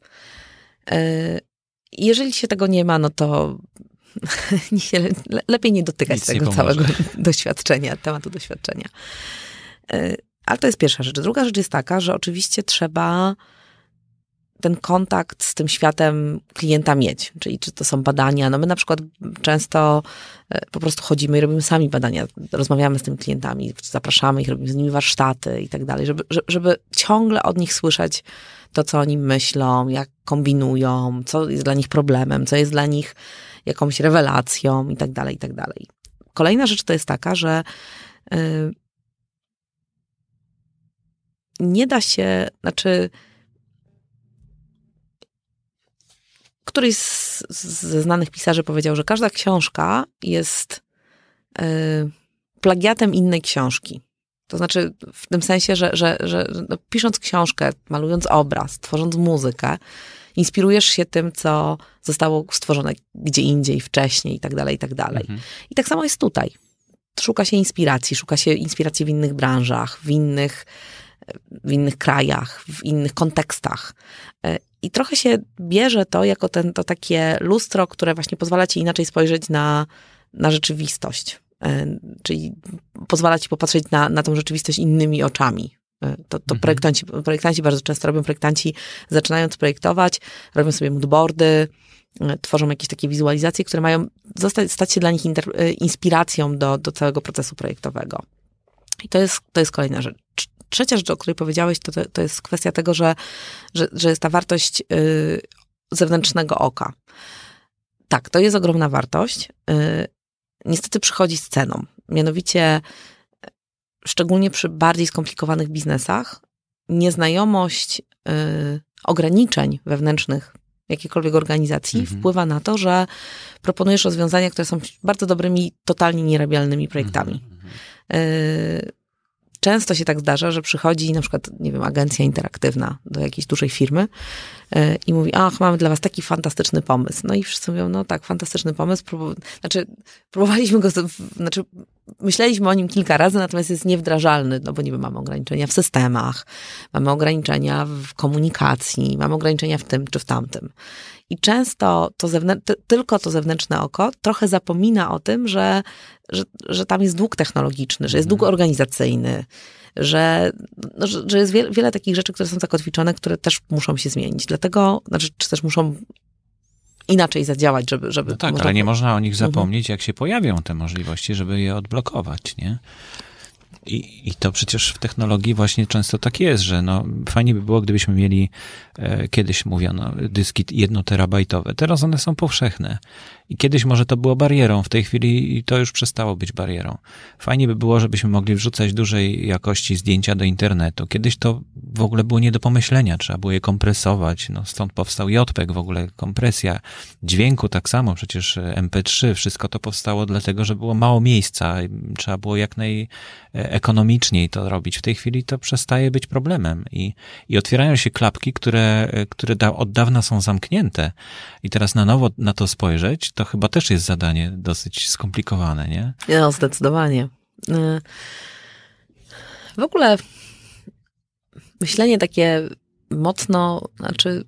Jeżeli się tego nie ma, no to lepiej nie dotykać Nic tego nie całego doświadczenia, tematu doświadczenia. Ale to jest pierwsza rzecz. Druga rzecz jest taka, że oczywiście trzeba ten kontakt z tym światem klienta mieć. Czyli czy to są badania. No my na przykład często po prostu chodzimy i robimy sami badania. Rozmawiamy z tymi klientami, zapraszamy ich, robimy z nimi warsztaty i tak dalej, żeby, żeby ciągle od nich słyszeć to, co oni myślą, jak kombinują, co jest dla nich problemem, co jest dla nich jakąś rewelacją i tak dalej, i tak dalej. Kolejna rzecz to jest taka, że yy, nie da się, znaczy któryś z, ze znanych pisarzy powiedział, że każda książka jest y, plagiatem innej książki. To znaczy w tym sensie, że, że, że no, pisząc książkę, malując obraz, tworząc muzykę, inspirujesz się tym, co zostało stworzone gdzie indziej, wcześniej i tak dalej, i tak dalej. Mhm. I tak samo jest tutaj. Szuka się inspiracji, szuka się inspiracji w innych branżach, w innych, w innych krajach, w innych kontekstach. I trochę się bierze to jako ten, to takie lustro, które właśnie pozwala ci inaczej spojrzeć na, na rzeczywistość. Czyli pozwala ci popatrzeć na, na tą rzeczywistość innymi oczami. To, to mhm. projektanci, projektanci bardzo często robią, projektanci zaczynając projektować, robią sobie moodboardy, tworzą jakieś takie wizualizacje, które mają zostać, stać się dla nich inter, inspiracją do, do całego procesu projektowego. I to jest, to jest kolejna rzecz. Trzecia rzecz, o której powiedziałeś, to, to, to jest kwestia tego, że, że, że jest ta wartość yy, zewnętrznego oka. Tak, to jest ogromna wartość. Yy, niestety przychodzi z ceną. Mianowicie, szczególnie przy bardziej skomplikowanych biznesach, nieznajomość yy, ograniczeń wewnętrznych jakiejkolwiek organizacji mhm. wpływa na to, że proponujesz rozwiązania, które są bardzo dobrymi, totalnie nierabialnymi projektami. Mhm. Yy, często się tak zdarza, że przychodzi na przykład, nie wiem, agencja interaktywna do jakiejś dużej firmy i mówi, ach, mamy dla was taki fantastyczny pomysł. No i wszyscy mówią, no tak, fantastyczny pomysł. Prób- znaczy, próbowaliśmy go, znaczy, myśleliśmy o nim kilka razy, natomiast jest niewdrażalny, no bo nie wiem, mamy ograniczenia w systemach, mamy ograniczenia w komunikacji, mamy ograniczenia w tym czy w tamtym. I często to zewnę- ty- tylko to zewnętrzne oko trochę zapomina o tym, że, że, że tam jest dług technologiczny, że jest dług organizacyjny, że, no, że, że jest wiele, wiele takich rzeczy, które są zakotwiczone, które też muszą się zmienić. Dlatego, znaczy, czy też muszą inaczej zadziałać, żeby... żeby no tak, można... ale nie można o nich zapomnieć, mhm. jak się pojawią te możliwości, żeby je odblokować, nie? I, I to przecież w technologii właśnie często tak jest, że no, fajnie by było, gdybyśmy mieli, e, kiedyś mówiono, dyski jednoterabajtowe. Teraz one są powszechne. I kiedyś może to było barierą, w tej chwili to już przestało być barierą. Fajnie by było, żebyśmy mogli wrzucać dużej jakości zdjęcia do internetu. Kiedyś to w ogóle było nie do pomyślenia, trzeba było je kompresować, no stąd powstał J P E G, w ogóle kompresja dźwięku tak samo, przecież M P trzy, wszystko to powstało dlatego, że było mało miejsca, trzeba było jak najekonomiczniej to robić. W tej chwili to przestaje być problemem i, i otwierają się klapki, które, które da, od dawna są zamknięte i teraz na nowo na to spojrzeć, to chyba też jest zadanie dosyć skomplikowane, nie? No, zdecydowanie. W ogóle myślenie takie mocno, znaczy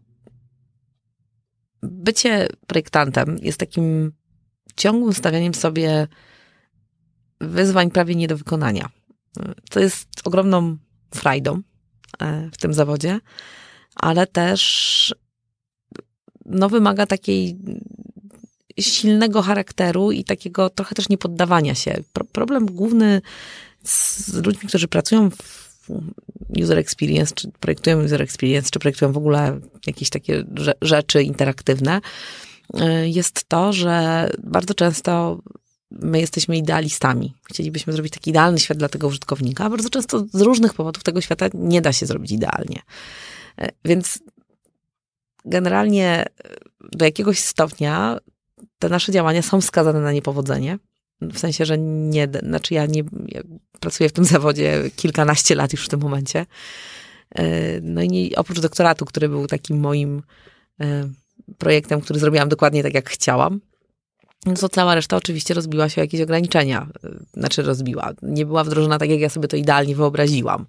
bycie projektantem jest takim ciągłym stawianiem sobie wyzwań prawie nie do wykonania. To jest ogromną frajdą w tym zawodzie, ale też no, wymaga takiej silnego charakteru i takiego trochę też niepoddawania się. Pro- problem główny z ludźmi, którzy pracują w user experience, czy projektują user experience, czy projektują w ogóle jakieś takie rze- rzeczy interaktywne, jest to, że bardzo często my jesteśmy idealistami. Chcielibyśmy zrobić taki idealny świat dla tego użytkownika, a bardzo często z różnych powodów tego świata nie da się zrobić idealnie. Więc generalnie do jakiegoś stopnia te nasze działania są skazane na niepowodzenie. W sensie, że nie, znaczy ja nie ja pracuję w tym zawodzie kilkanaście lat już w tym momencie. No i nie, oprócz doktoratu, który był takim moim projektem, który zrobiłam dokładnie tak, jak chciałam, no to cała reszta oczywiście rozbiła się o jakieś ograniczenia. Znaczy rozbiła. Nie była wdrożona tak, jak ja sobie to idealnie wyobraziłam.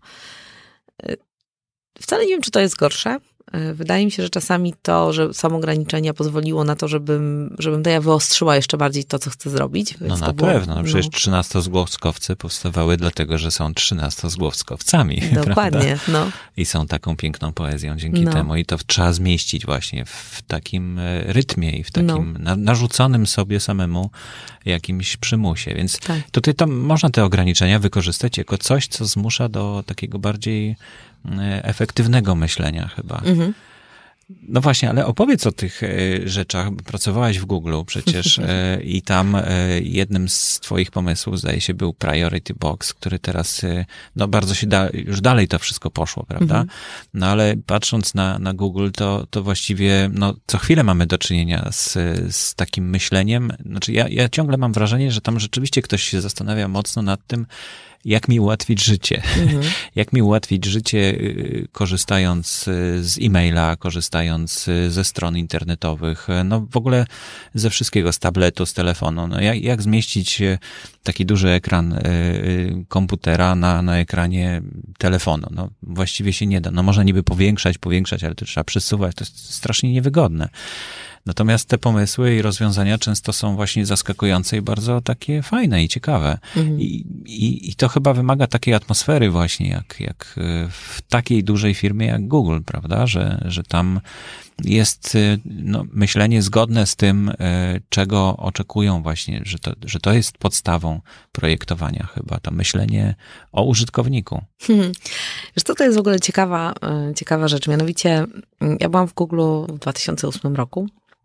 Wcale nie wiem, czy to jest gorsze. Wydaje mi się, że czasami to, że są ograniczenia, pozwoliło na to, żebym, żebym to ja wyostrzyła jeszcze bardziej to, co chcę zrobić. No na było, pewno. No. Przecież no. trzynastozgłowskowce powstawały dlatego, że są trzynastozgłowskowcami. Dokładnie, no. I są taką piękną poezją dzięki no. temu. I to trzeba zmieścić właśnie w takim rytmie i w takim no. narzuconym sobie samemu jakimś przymusie. Więc tak. tutaj to można te ograniczenia wykorzystać jako coś, co zmusza do takiego bardziej efektywnego myślenia chyba. Mhm. No właśnie, ale opowiedz o tych rzeczach. Pracowałaś w Google przecież i tam jednym z twoich pomysłów, zdaje się, był Priority Box, który teraz, no bardzo się da, już dalej to wszystko poszło, prawda? Mhm. No ale patrząc na, na Google, to, to właściwie, no co chwilę mamy do czynienia z, z takim myśleniem. Znaczy ja, ja ciągle mam wrażenie, że tam rzeczywiście ktoś się zastanawia mocno nad tym, jak mi ułatwić życie. Mhm. Jak mi ułatwić życie, korzystając z e-maila, korzystając ze stron internetowych, no w ogóle ze wszystkiego, z tabletu, z telefonu. No jak, jak zmieścić taki duży ekran komputera na, na ekranie telefonu? No właściwie się nie da. No można niby powiększać, powiększać, ale to trzeba przesuwać. To jest strasznie niewygodne. Natomiast te pomysły i rozwiązania często są właśnie zaskakujące i bardzo takie fajne i ciekawe. Mhm. I, i, I to chyba wymaga takiej atmosfery właśnie, jak, jak w takiej dużej firmie jak Google, prawda? Że, że tam jest no, myślenie zgodne z tym, czego oczekują właśnie, że to, że to jest podstawą projektowania chyba, to myślenie o użytkowniku. Hmm. Wiesz co, to jest w ogóle ciekawa, ciekawa rzecz. Mianowicie ja byłam w Google w dwa tysiące ósmym roku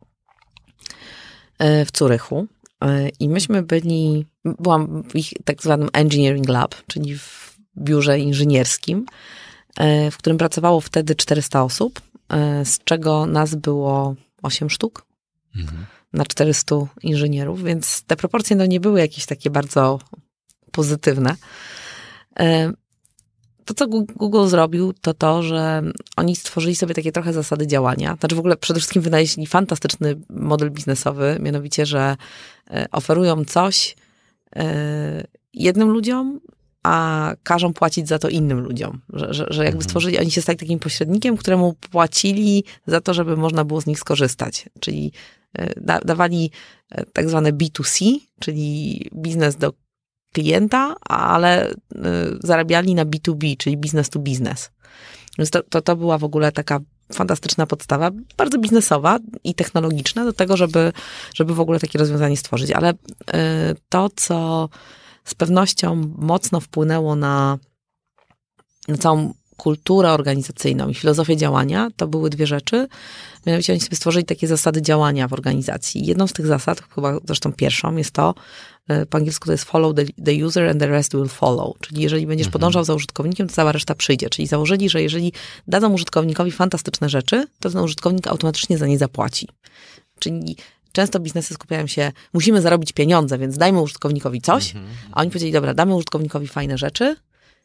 w Zurychu i myśmy byli, byłam w ich tak zwanym Engineering Lab, czyli w biurze inżynierskim, w którym pracowało wtedy czterysta osób, z czego nas było osiem sztuk mhm. na czterystu inżynierów, więc te proporcje no nie były jakieś takie bardzo pozytywne. to, co Google zrobił, to to, że oni stworzyli sobie takie trochę zasady działania. Znaczy w ogóle przede wszystkim wynaleźli fantastyczny model biznesowy, mianowicie, że oferują coś jednym ludziom, a każą płacić za to innym ludziom. Że, że, że jakby stworzyli, oni się stali takim pośrednikiem, któremu płacili za to, żeby można było z nich skorzystać. Czyli da, dawali tak zwane B dwa C, czyli biznes do klienta, ale y, zarabiali na B dwa B, czyli business to business. Więc to, to, to była w ogóle taka fantastyczna podstawa, bardzo biznesowa i technologiczna do tego, żeby, żeby w ogóle takie rozwiązanie stworzyć. Ale y, to, co z pewnością mocno wpłynęło na, na całą kulturę organizacyjną i filozofię działania, to były dwie rzeczy. Mianowicie oni sobie stworzyli takie zasady działania w organizacji. Jedną z tych zasad, chyba zresztą pierwszą, jest to, po angielsku to jest follow the, the user and the rest will follow. Czyli jeżeli będziesz mhm. podążał za użytkownikiem, to cała reszta przyjdzie. Czyli założyli, że jeżeli dadzą użytkownikowi fantastyczne rzeczy, to ten użytkownik automatycznie za nie zapłaci. Czyli często biznesy skupiają się, musimy zarobić pieniądze, więc dajmy użytkownikowi coś, mhm. a oni powiedzieli, dobra, damy użytkownikowi fajne rzeczy,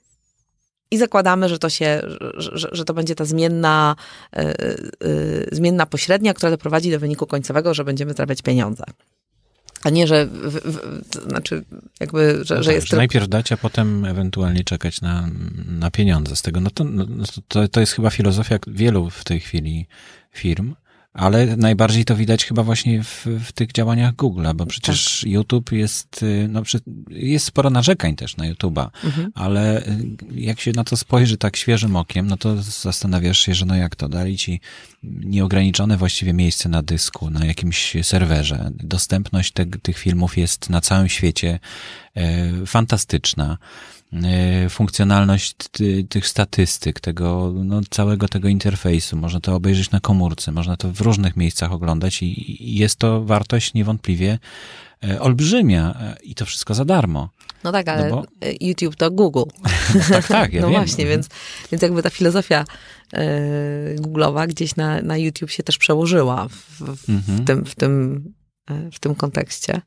i zakładamy, że to się, że, że to będzie ta zmienna, yy, yy, zmienna pośrednia, która doprowadzi do wyniku końcowego, że będziemy zarabiać pieniądze. A nie, że, w, w, to znaczy jakby, że, no że tak, jest... Że najpierw dać, a potem ewentualnie czekać na, na pieniądze z tego. No to, no to, to jest chyba filozofia wielu w tej chwili firm. Ale najbardziej to widać chyba właśnie w, w tych działaniach Google'a, bo przecież tak. YouTube jest, no jest sporo narzekań też na YouTube'a, mhm. ale jak się na to spojrzy tak świeżym okiem, no to zastanawiasz się, że no jak to, dali ci nieograniczone właściwie miejsce na dysku, na jakimś serwerze. Dostępność te, tych filmów jest na całym świecie e, fantastyczna. Funkcjonalność ty, tych statystyk, tego, no, całego tego interfejsu. Można to obejrzeć na komórce, można to w różnych miejscach oglądać i, i jest to wartość niewątpliwie olbrzymia i to wszystko za darmo. No tak, ale no bo... YouTube to Google. No tak, tak, ja no wiem. właśnie, więc, więc jakby ta filozofia yy, Google'owa gdzieś na, na YouTube się też przełożyła w, w, mhm. w, tym, w, tym, w tym kontekście.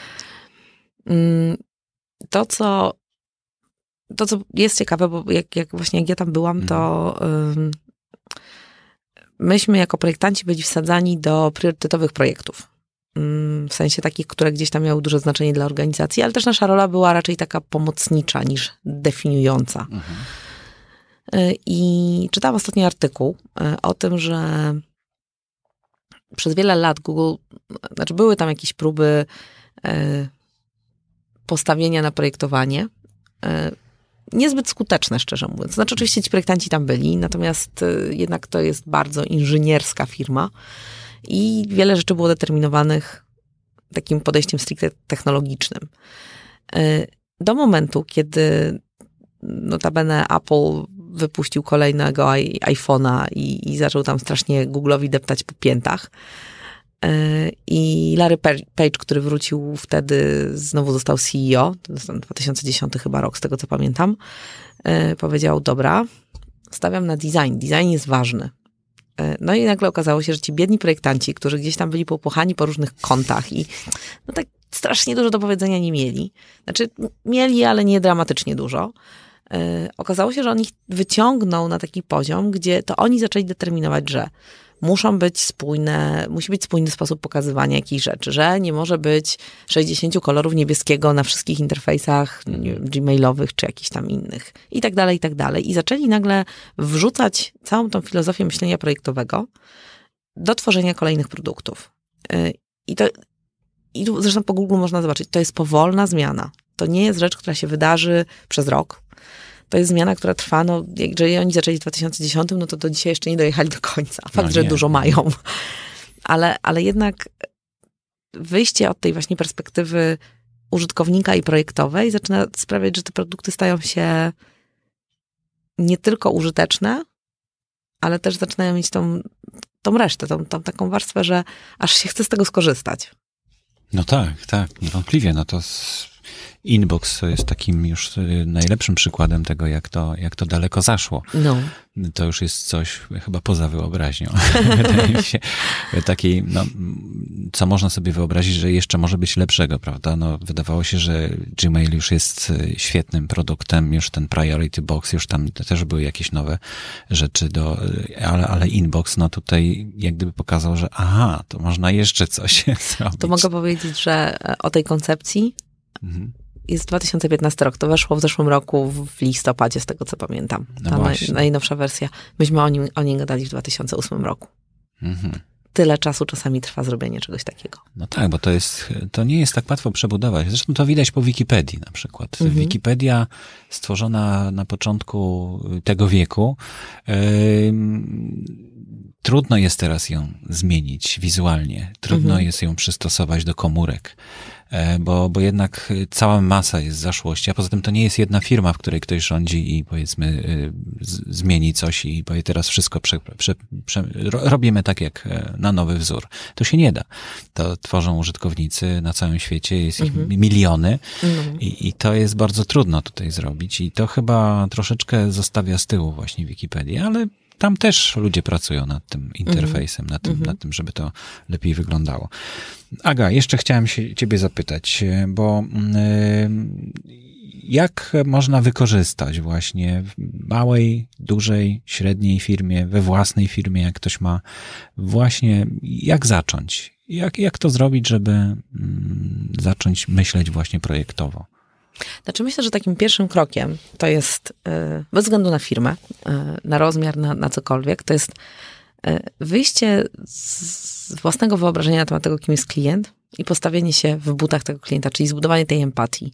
Yy, to, co To, co jest ciekawe, bo jak, jak właśnie jak ja tam byłam, to um, myśmy jako projektanci byli wsadzani do priorytetowych projektów. Um, w sensie takich, które gdzieś tam miały duże znaczenie dla organizacji, ale też nasza rola była raczej taka pomocnicza niż definiująca. Mhm. I czytałam ostatnio artykuł o tym, że przez wiele lat Google, znaczy były tam jakieś próby postawienia na projektowanie, niezbyt skuteczne, szczerze mówiąc. Znaczy oczywiście ci projektanci tam byli, natomiast jednak to jest bardzo inżynierska firma i wiele rzeczy było determinowanych takim podejściem stricte technologicznym. Do momentu, kiedy notabene Apple wypuścił kolejnego iPhone'a i, i zaczął tam strasznie Google'owi deptać po piętach, i Larry Page, który wrócił wtedy, znowu został C E O, to jest dwa tysiące dziesiąty chyba rok, z tego co pamiętam, powiedział, dobra, stawiam na design, design jest ważny. No i nagle okazało się, że ci biedni projektanci, którzy gdzieś tam byli popłochani po różnych kątach i no tak strasznie dużo do powiedzenia nie mieli. Znaczy mieli, ale nie dramatycznie dużo. Okazało się, że on ich wyciągnął na taki poziom, gdzie to oni zaczęli determinować, że muszą być spójne, musi być spójny sposób pokazywania jakichś rzeczy, że nie może być sześćdziesięciu kolorów niebieskiego na wszystkich interfejsach nie wiem, gmailowych czy jakichś tam innych i tak dalej, i tak dalej. I zaczęli nagle wrzucać całą tą filozofię myślenia projektowego do tworzenia kolejnych produktów. I to, i tu zresztą po Google można zobaczyć, to jest powolna zmiana. To nie jest rzecz, która się wydarzy przez rok. To jest zmiana, która trwa, no, jeżeli oni zaczęli w dwa tysiące dziesiątym, no to do dzisiaj jeszcze nie dojechali do końca. Fakt, no że dużo mają. Ale, ale jednak wyjście od tej właśnie perspektywy użytkownika i projektowej zaczyna sprawiać, że te produkty stają się nie tylko użyteczne, ale też zaczynają mieć tą, tą resztę, tą, tą taką warstwę, że aż się chce z tego skorzystać. No tak, tak, niewątpliwie. No to Inbox jest takim już najlepszym przykładem tego, jak to, jak to daleko zaszło. No. To już jest coś chyba poza wyobraźnią. Wydaje mi się, takiej, no, co można sobie wyobrazić, że jeszcze może być lepszego, prawda? No, wydawało się, że Gmail już jest świetnym produktem, już ten Priority Box, już tam też były jakieś nowe rzeczy, do, ale, ale Inbox, no tutaj jak gdyby pokazał, że aha, to można jeszcze coś zrobić. To mogę powiedzieć, że o tej koncepcji mhm. jest dwa tysiące piętnasty rok. To weszło w zeszłym roku w listopadzie, z tego co pamiętam. No Ta naj, najnowsza wersja. Myśmy o nim, o nim gadali w dwa tysiące ósmym roku. Mhm. Tyle czasu czasami trwa zrobienie czegoś takiego. No tak, bo to jest, to nie jest tak łatwo przebudować. Zresztą to widać po Wikipedii na przykład. Mhm. Wikipedia stworzona na początku tego wieku, yy, trudno jest teraz ją zmienić wizualnie. Trudno mhm. jest ją przystosować do komórek. Bo, bo jednak cała masa jest zaszłości, a poza tym to nie jest jedna firma, w której ktoś rządzi i powiedzmy z, zmieni coś i powie teraz wszystko prze, prze, prze, robimy tak jak na nowy wzór. To się nie da. To tworzą użytkownicy na całym świecie, jest ich mhm. miliony mhm. I, i to jest bardzo trudno tutaj zrobić i to chyba troszeczkę zostawia z tyłu właśnie Wikipedię, ale tam też ludzie pracują nad tym interfejsem, mm-hmm. nad, tym, mm-hmm. nad tym, żeby to lepiej wyglądało. Aga, jeszcze chciałem się ciebie zapytać, bo y, jak można wykorzystać właśnie w małej, dużej, średniej firmie, we własnej firmie, jak ktoś ma właśnie, jak zacząć? Jak, jak to zrobić, żeby y, zacząć myśleć właśnie projektowo? Znaczy myślę, że takim pierwszym krokiem to jest, bez względu na firmę, na rozmiar, na, na cokolwiek, to jest wyjście z własnego wyobrażenia na temat tego, kim jest klient i postawienie się w butach tego klienta, czyli zbudowanie tej empatii.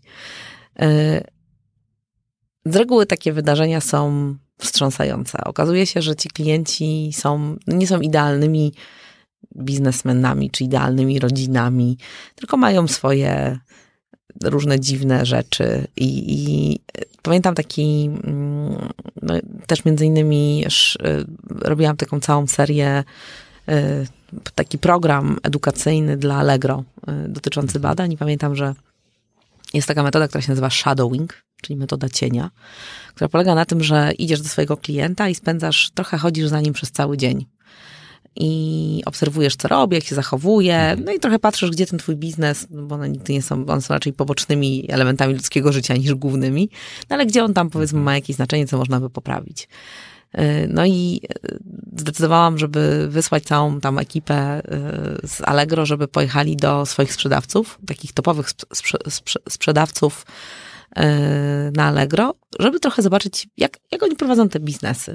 Z reguły takie wydarzenia są wstrząsające. Okazuje się, że ci klienci są, nie są idealnymi biznesmenami, czy idealnymi rodzinami, tylko mają swoje różne dziwne rzeczy i, i pamiętam taki no, też między innymi robiłam taką całą serię, taki program edukacyjny dla Allegro dotyczący badań i pamiętam, że jest taka metoda, która się nazywa shadowing, czyli metoda cienia, która polega na tym, że idziesz do swojego klienta i spędzasz, trochę chodzisz za nim przez cały dzień. I obserwujesz, co robi, jak się zachowuje, no i trochę patrzysz, gdzie ten twój biznes, bo one nigdy nie są, one są raczej pobocznymi elementami ludzkiego życia niż głównymi, no ale gdzie on tam, powiedzmy, ma jakieś znaczenie, co można by poprawić. No i zdecydowałam, żeby wysłać całą tam ekipę z Allegro, żeby pojechali do swoich sprzedawców, takich topowych sprze- sprze- sprzedawców na Allegro, żeby trochę zobaczyć, jak, jak oni prowadzą te biznesy.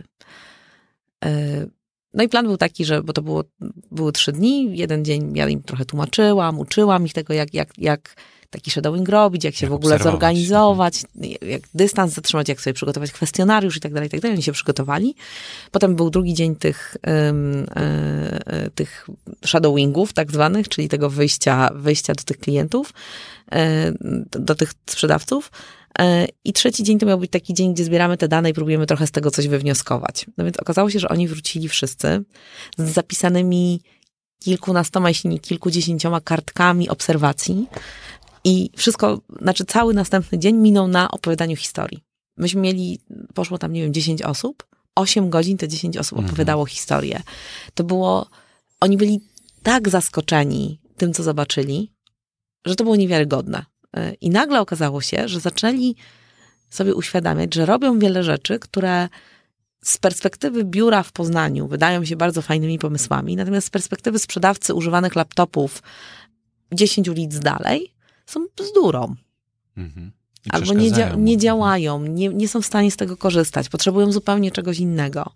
No i plan był taki, że, bo to było, były trzy dni, jeden dzień ja im trochę tłumaczyłam, uczyłam ich tego, jak, jak, jak taki shadowing robić, jak się jak w ogóle zorganizować, jak dystans zatrzymać, jak sobie przygotować kwestionariusz i tak dalej, i tak dalej. Oni się przygotowali. Potem był drugi dzień tych, um, e, tych shadowingów tak zwanych, czyli tego wyjścia, wyjścia do tych klientów, e, do, do tych sprzedawców. I trzeci dzień to miał być taki dzień, gdzie zbieramy te dane i próbujemy trochę z tego coś wywnioskować. No więc okazało się, że oni wrócili wszyscy z zapisanymi kilkunastoma, jeśli nie kilkudziesięcioma kartkami obserwacji i wszystko, znaczy cały następny dzień minął na opowiadaniu historii. Myśmy mieli, poszło tam, nie wiem, dziesięć osób, osiem godzin te dziesięć osób mhm. opowiadało historię. To było, oni byli tak zaskoczeni tym, co zobaczyli, że to było niewiarygodne. I nagle okazało się, że zaczęli sobie uświadamiać, że robią wiele rzeczy, które z perspektywy biura w Poznaniu wydają się bardzo fajnymi pomysłami, natomiast z perspektywy sprzedawcy używanych laptopów dziesięć ulic dalej są bzdurą. Mhm. Albo nie, dzia- nie działają, nie, nie są w stanie z tego korzystać, potrzebują zupełnie czegoś innego.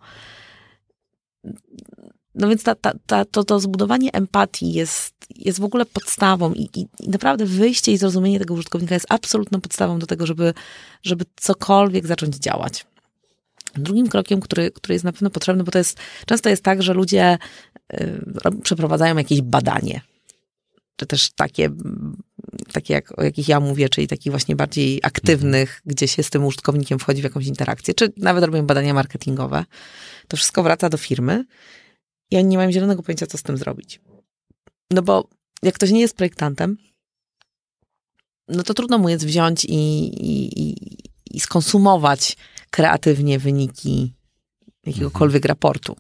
No więc ta, ta, ta, to, to zbudowanie empatii jest, jest w ogóle podstawą i, i, i naprawdę wyjście i zrozumienie tego użytkownika jest absolutną podstawą do tego, żeby, żeby cokolwiek zacząć działać. Drugim krokiem, który, który jest na pewno potrzebny, bo to jest, często jest tak, że ludzie y, przeprowadzają jakieś badanie, czy też takie, takie jak, o jakich ja mówię, czyli takich właśnie bardziej aktywnych, mhm. gdzie się z tym użytkownikiem wchodzi w jakąś interakcję, czy nawet robią badania marketingowe. To wszystko wraca do firmy i oni nie mają zielonego pojęcia, co z tym zrobić. No bo jak ktoś nie jest projektantem, no to trudno mu jest wziąć i, i, i, i skonsumować kreatywnie wyniki jakiegokolwiek raportu.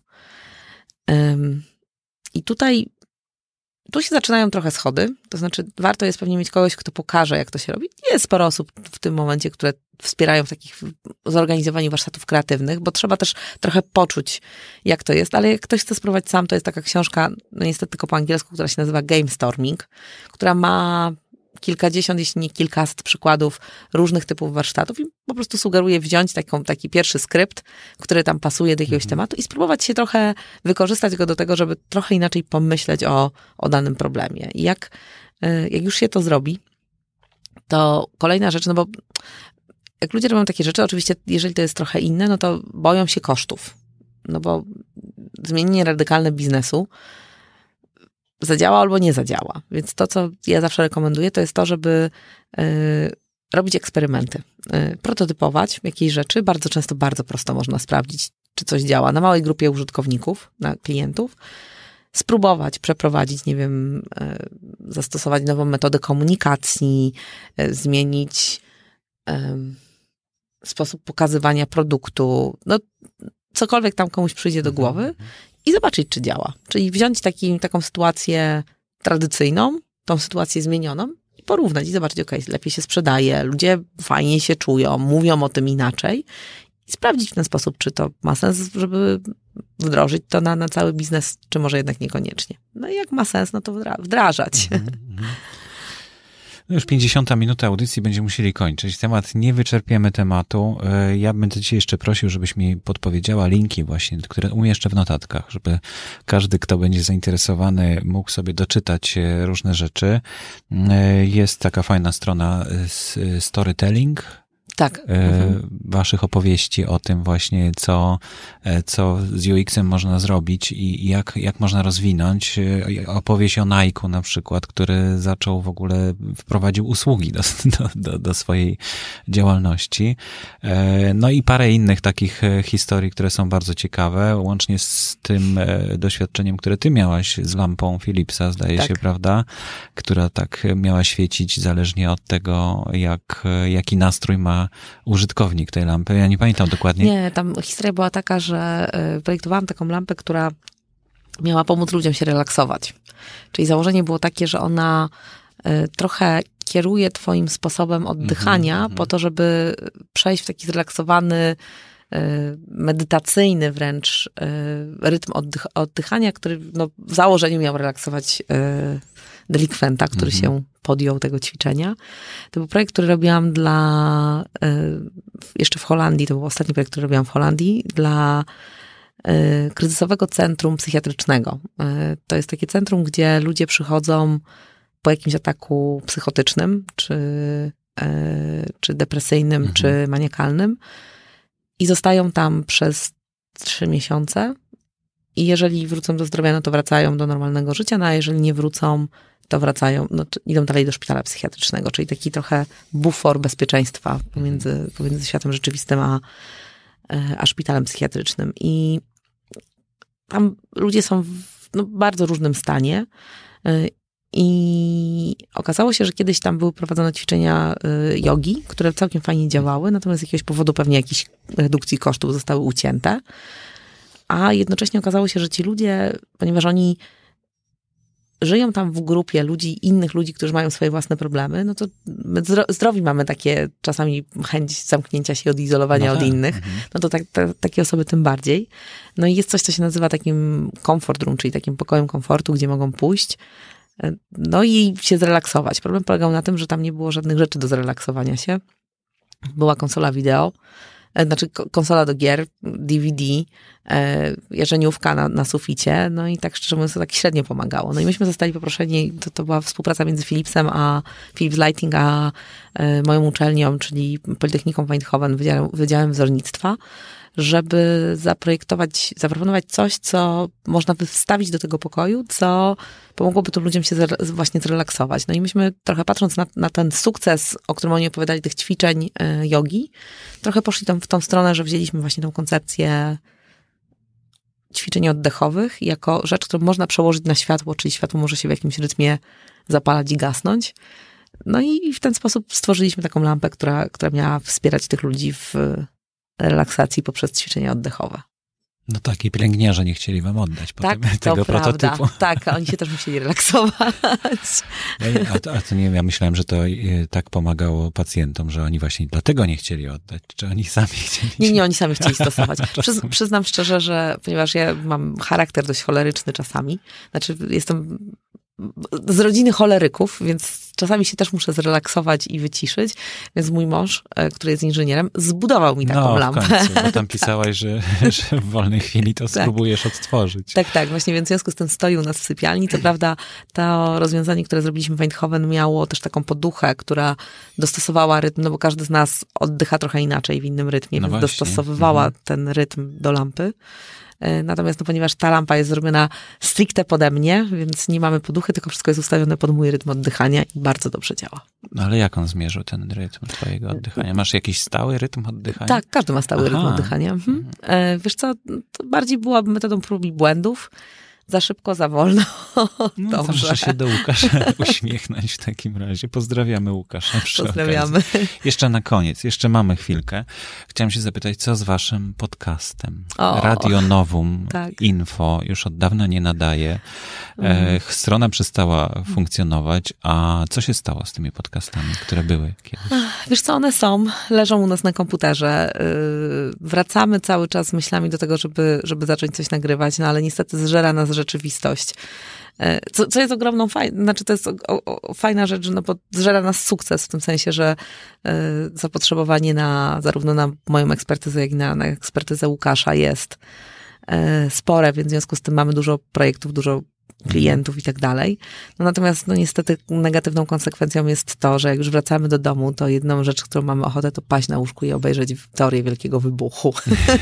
Um, I tutaj tu się zaczynają trochę schody, to znaczy warto jest pewnie mieć kogoś, kto pokaże, jak to się robi. Jest sporo osób w tym momencie, które wspierają w takich zorganizowaniu warsztatów kreatywnych, bo trzeba też trochę poczuć, jak to jest, ale jak ktoś chce spróbować sam, to jest taka książka, no niestety tylko po angielsku, która się nazywa Game Storming, która ma kilkadziesiąt, jeśli nie kilkaset przykładów różnych typów warsztatów i po prostu sugeruję wziąć taką, taki pierwszy skrypt, który tam pasuje do jakiegoś mhm. tematu i spróbować się trochę wykorzystać go do tego, żeby trochę inaczej pomyśleć o, o danym problemie. I jak, jak już się to zrobi, to kolejna rzecz, no bo jak ludzie robią takie rzeczy, oczywiście jeżeli to jest trochę inne, no to boją się kosztów. No bo zmienienie radykalne biznesu zadziała albo nie zadziała. Więc to, co ja zawsze rekomenduję, to jest to, żeby y, robić eksperymenty. Y, prototypować jakieś rzeczy. Bardzo często, bardzo prosto można sprawdzić, czy coś działa na małej grupie użytkowników, na klientów. Spróbować, przeprowadzić, nie wiem, y, zastosować nową metodę komunikacji, y, zmienić y, sposób pokazywania produktu. No, cokolwiek tam komuś przyjdzie do głowy. I zobaczyć, czy działa. Czyli wziąć taki, taką sytuację tradycyjną, tą sytuację zmienioną i porównać i zobaczyć, okej, okay, lepiej się sprzedaje, ludzie fajnie się czują, mówią o tym inaczej i sprawdzić w ten sposób, czy to ma sens, żeby wdrożyć to na, na cały biznes, czy może jednak niekoniecznie. No i jak ma sens, no to wdrażać. Mm-hmm. No już pięćdziesiąta minuta audycji, będziemy musieli kończyć. Temat, nie wyczerpiemy tematu. Ja będę cię jeszcze prosił, żebyś mi podpowiedziała linki właśnie, które umieszczę w notatkach, żeby każdy, kto będzie zainteresowany, mógł sobie doczytać różne rzeczy. Jest taka fajna strona Storytelling. Tak. Waszych opowieści o tym właśnie, co, co z U X-em można zrobić i jak, jak można rozwinąć. Opowieść o Nike'u na przykład, który zaczął w ogóle, wprowadził usługi do, do, do swojej działalności. No i parę innych takich historii, które są bardzo ciekawe, łącznie z tym doświadczeniem, które ty miałaś z lampą Philipsa, zdaje tak. się, prawda? Która tak miała świecić zależnie od tego, jak, jaki nastrój ma użytkownik tej lampy. Ja nie pamiętam dokładnie. Nie, tam historia była taka, że projektowałam taką lampę, która miała pomóc ludziom się relaksować. Czyli założenie było takie, że ona trochę kieruje twoim sposobem oddychania mm-hmm. po to, żeby przejść w taki zrelaksowany, medytacyjny wręcz rytm oddych- oddychania, który no, w założeniu miał relaksować delikwenta, który mm-hmm. się podjął tego ćwiczenia. To był projekt, który robiłam dla, jeszcze w Holandii, to był ostatni projekt, który robiłam w Holandii, dla kryzysowego centrum psychiatrycznego. To jest takie centrum, gdzie ludzie przychodzą po jakimś ataku psychotycznym, czy, czy depresyjnym, mm-hmm. czy maniakalnym i zostają tam przez trzy miesiące i jeżeli wrócą do zdrowia, no to wracają do normalnego życia, no a jeżeli nie wrócą, to wracają, no, idą dalej do szpitala psychiatrycznego, czyli taki trochę bufor bezpieczeństwa pomiędzy, pomiędzy światem rzeczywistym a, a szpitalem psychiatrycznym. I tam ludzie są w no, bardzo różnym stanie. I okazało się, że kiedyś tam były prowadzone ćwiczenia jogi, które całkiem fajnie działały, natomiast z jakiegoś powodu pewnie jakieś redukcji kosztów zostały ucięte. A jednocześnie okazało się, że ci ludzie, ponieważ oni żyją tam w grupie ludzi, innych ludzi, którzy mają swoje własne problemy, no to my zdrowi mamy takie czasami chęć zamknięcia się, odizolowania no tak. od innych, mhm. no to tak, te, takie osoby tym bardziej. No i jest coś, co się nazywa takim comfort room, czyli takim pokojem komfortu, gdzie mogą pójść, no i się zrelaksować. Problem polegał na tym, że tam nie było żadnych rzeczy do zrelaksowania się. Była konsola wideo, znaczy konsola do gier, D V D, jarzeniówka na, na suficie, no i tak szczerze mówiąc to tak średnio pomagało. No i myśmy zostali poproszeni, to, to była współpraca między Philipsem a Philips Lighting, a moją uczelnią, czyli Politechniką w Eindhoven, Wydziałem, Wydziałem Wzornictwa, żeby zaprojektować, zaproponować coś, co można by wstawić do tego pokoju, co pomogłoby tym ludziom się zre, właśnie zrelaksować. No i myśmy trochę patrząc na, na ten sukces, o którym oni opowiadali, tych ćwiczeń y, jogi, trochę poszli tam w tą stronę, że wzięliśmy właśnie tą koncepcję ćwiczeń oddechowych jako rzecz, którą można przełożyć na światło, czyli światło może się w jakimś rytmie zapalać i gasnąć. No i w ten sposób stworzyliśmy taką lampę, która, która miała wspierać tych ludzi w relaksacji poprzez ćwiczenia oddechowe. No tak, i pielęgniarze nie chcieli wam oddać tak, potem tego to prototypu. Prawda. Tak, oni się też musieli relaksować. A to, a to nie, ja myślałem, że to tak pomagało pacjentom, że oni właśnie dlatego nie chcieli oddać. Czy oni sami chcieli? Nie, nie, oni sami chcieli stosować. Przyz, przyznam szczerze, że ponieważ ja mam charakter dość choleryczny czasami, znaczy jestem z rodziny choleryków, więc czasami się też muszę zrelaksować i wyciszyć, więc mój mąż, który jest inżynierem, zbudował mi taką no, lampę. W końcu, bo tam pisałaś, że, że w wolnej chwili to tak. spróbujesz odtworzyć. Tak, tak, właśnie, więc w związku z tym stoi u nas w sypialni. Co prawda to rozwiązanie, które zrobiliśmy w Eindhoven, miało też taką poduchę, która dostosowała rytm, no bo każdy z nas oddycha trochę inaczej w innym rytmie, no więc właśnie. dostosowywała mhm. ten rytm do lampy. Natomiast no, ponieważ ta lampa jest zrobiona stricte pode mnie, więc nie mamy poduchy, tylko wszystko jest ustawione pod mój rytm oddychania i bardzo dobrze działa. No ale jak on zmierzył ten rytm twojego oddychania? Masz jakiś stały rytm oddychania? Tak, każdy ma stały Aha. rytm oddychania. Mhm. Wiesz co, to bardziej była metodą prób i błędów. Za szybko, za wolno. No to muszę się do Łukasza uśmiechnąć w takim razie. Pozdrawiamy Łukasza. Pozdrawiamy. Okazji. Jeszcze na koniec, jeszcze mamy chwilkę. Chciałem się zapytać, co z waszym podcastem? O, Radio Novum, tak. Info, już od dawna nie nadaje. Mm. Strona przestała funkcjonować. A co się stało z tymi podcastami, które były kiedyś? Wiesz co, one są, leżą u nas na komputerze. Wracamy cały czas myślami do tego, żeby, żeby zacząć coś nagrywać, no ale niestety zżera nas rzeczywistość. Co, co jest ogromną fajną, znaczy to jest o, o, fajna rzecz, no bo zżera nas sukces w tym sensie, że y, zapotrzebowanie na, zarówno na moją ekspertyzę, jak i na, na ekspertyzę Łukasza jest y, spore, więc w związku z tym mamy dużo projektów, dużo klientów i tak dalej. No natomiast no niestety negatywną konsekwencją jest to, że jak już wracamy do domu, to jedną rzecz, którą mamy ochotę, to paść na łóżku i obejrzeć teorię wielkiego wybuchu.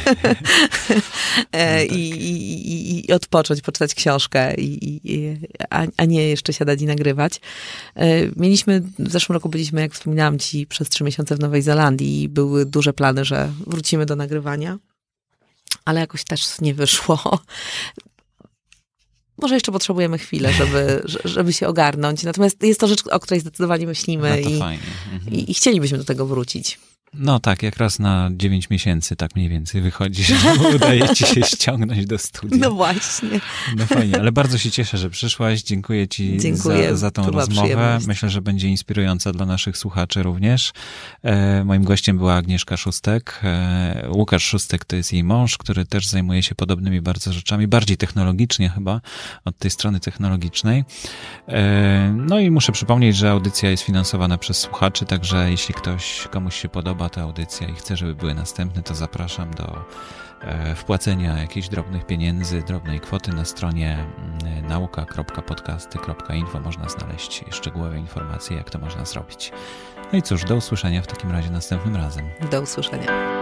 I, i, i odpocząć, poczytać książkę, i, i, a, a nie jeszcze siadać i nagrywać. Mieliśmy, w zeszłym roku byliśmy, jak wspominałam ci, przez trzy miesiące w Nowej Zelandii i były duże plany, że wrócimy do nagrywania, ale jakoś też nie wyszło. Może jeszcze potrzebujemy chwilę, żeby, żeby się ogarnąć. Natomiast jest to rzecz, o której zdecydowanie myślimy no to i, fajnie. Mhm. i, i chcielibyśmy do tego wrócić. No tak, jak raz na dziewięć miesięcy tak mniej więcej wychodzi, że udaje ci się ściągnąć do studia. No właśnie. No fajnie, ale bardzo się cieszę, że przyszłaś. Dziękuję ci Dziękuję. za, za tą rozmowę. Myślę, że będzie inspirująca dla naszych słuchaczy również. E, moim gościem była Agnieszka Szóstek. E, Łukasz Szóstek to jest jej mąż, który też zajmuje się podobnymi bardzo rzeczami, bardziej technologicznie chyba, od tej strony technologicznej. E, no i muszę przypomnieć, że audycja jest finansowana przez słuchaczy, także jeśli ktoś, komuś się podoba ta audycja i chcę, żeby były następne, to zapraszam do e, wpłacenia jakichś drobnych pieniędzy, drobnej kwoty na stronie e, nauka kropka podcasty kropka info. Można znaleźć szczegółowe informacje, jak to można zrobić. No i cóż, do usłyszenia w takim razie następnym razem. Do usłyszenia.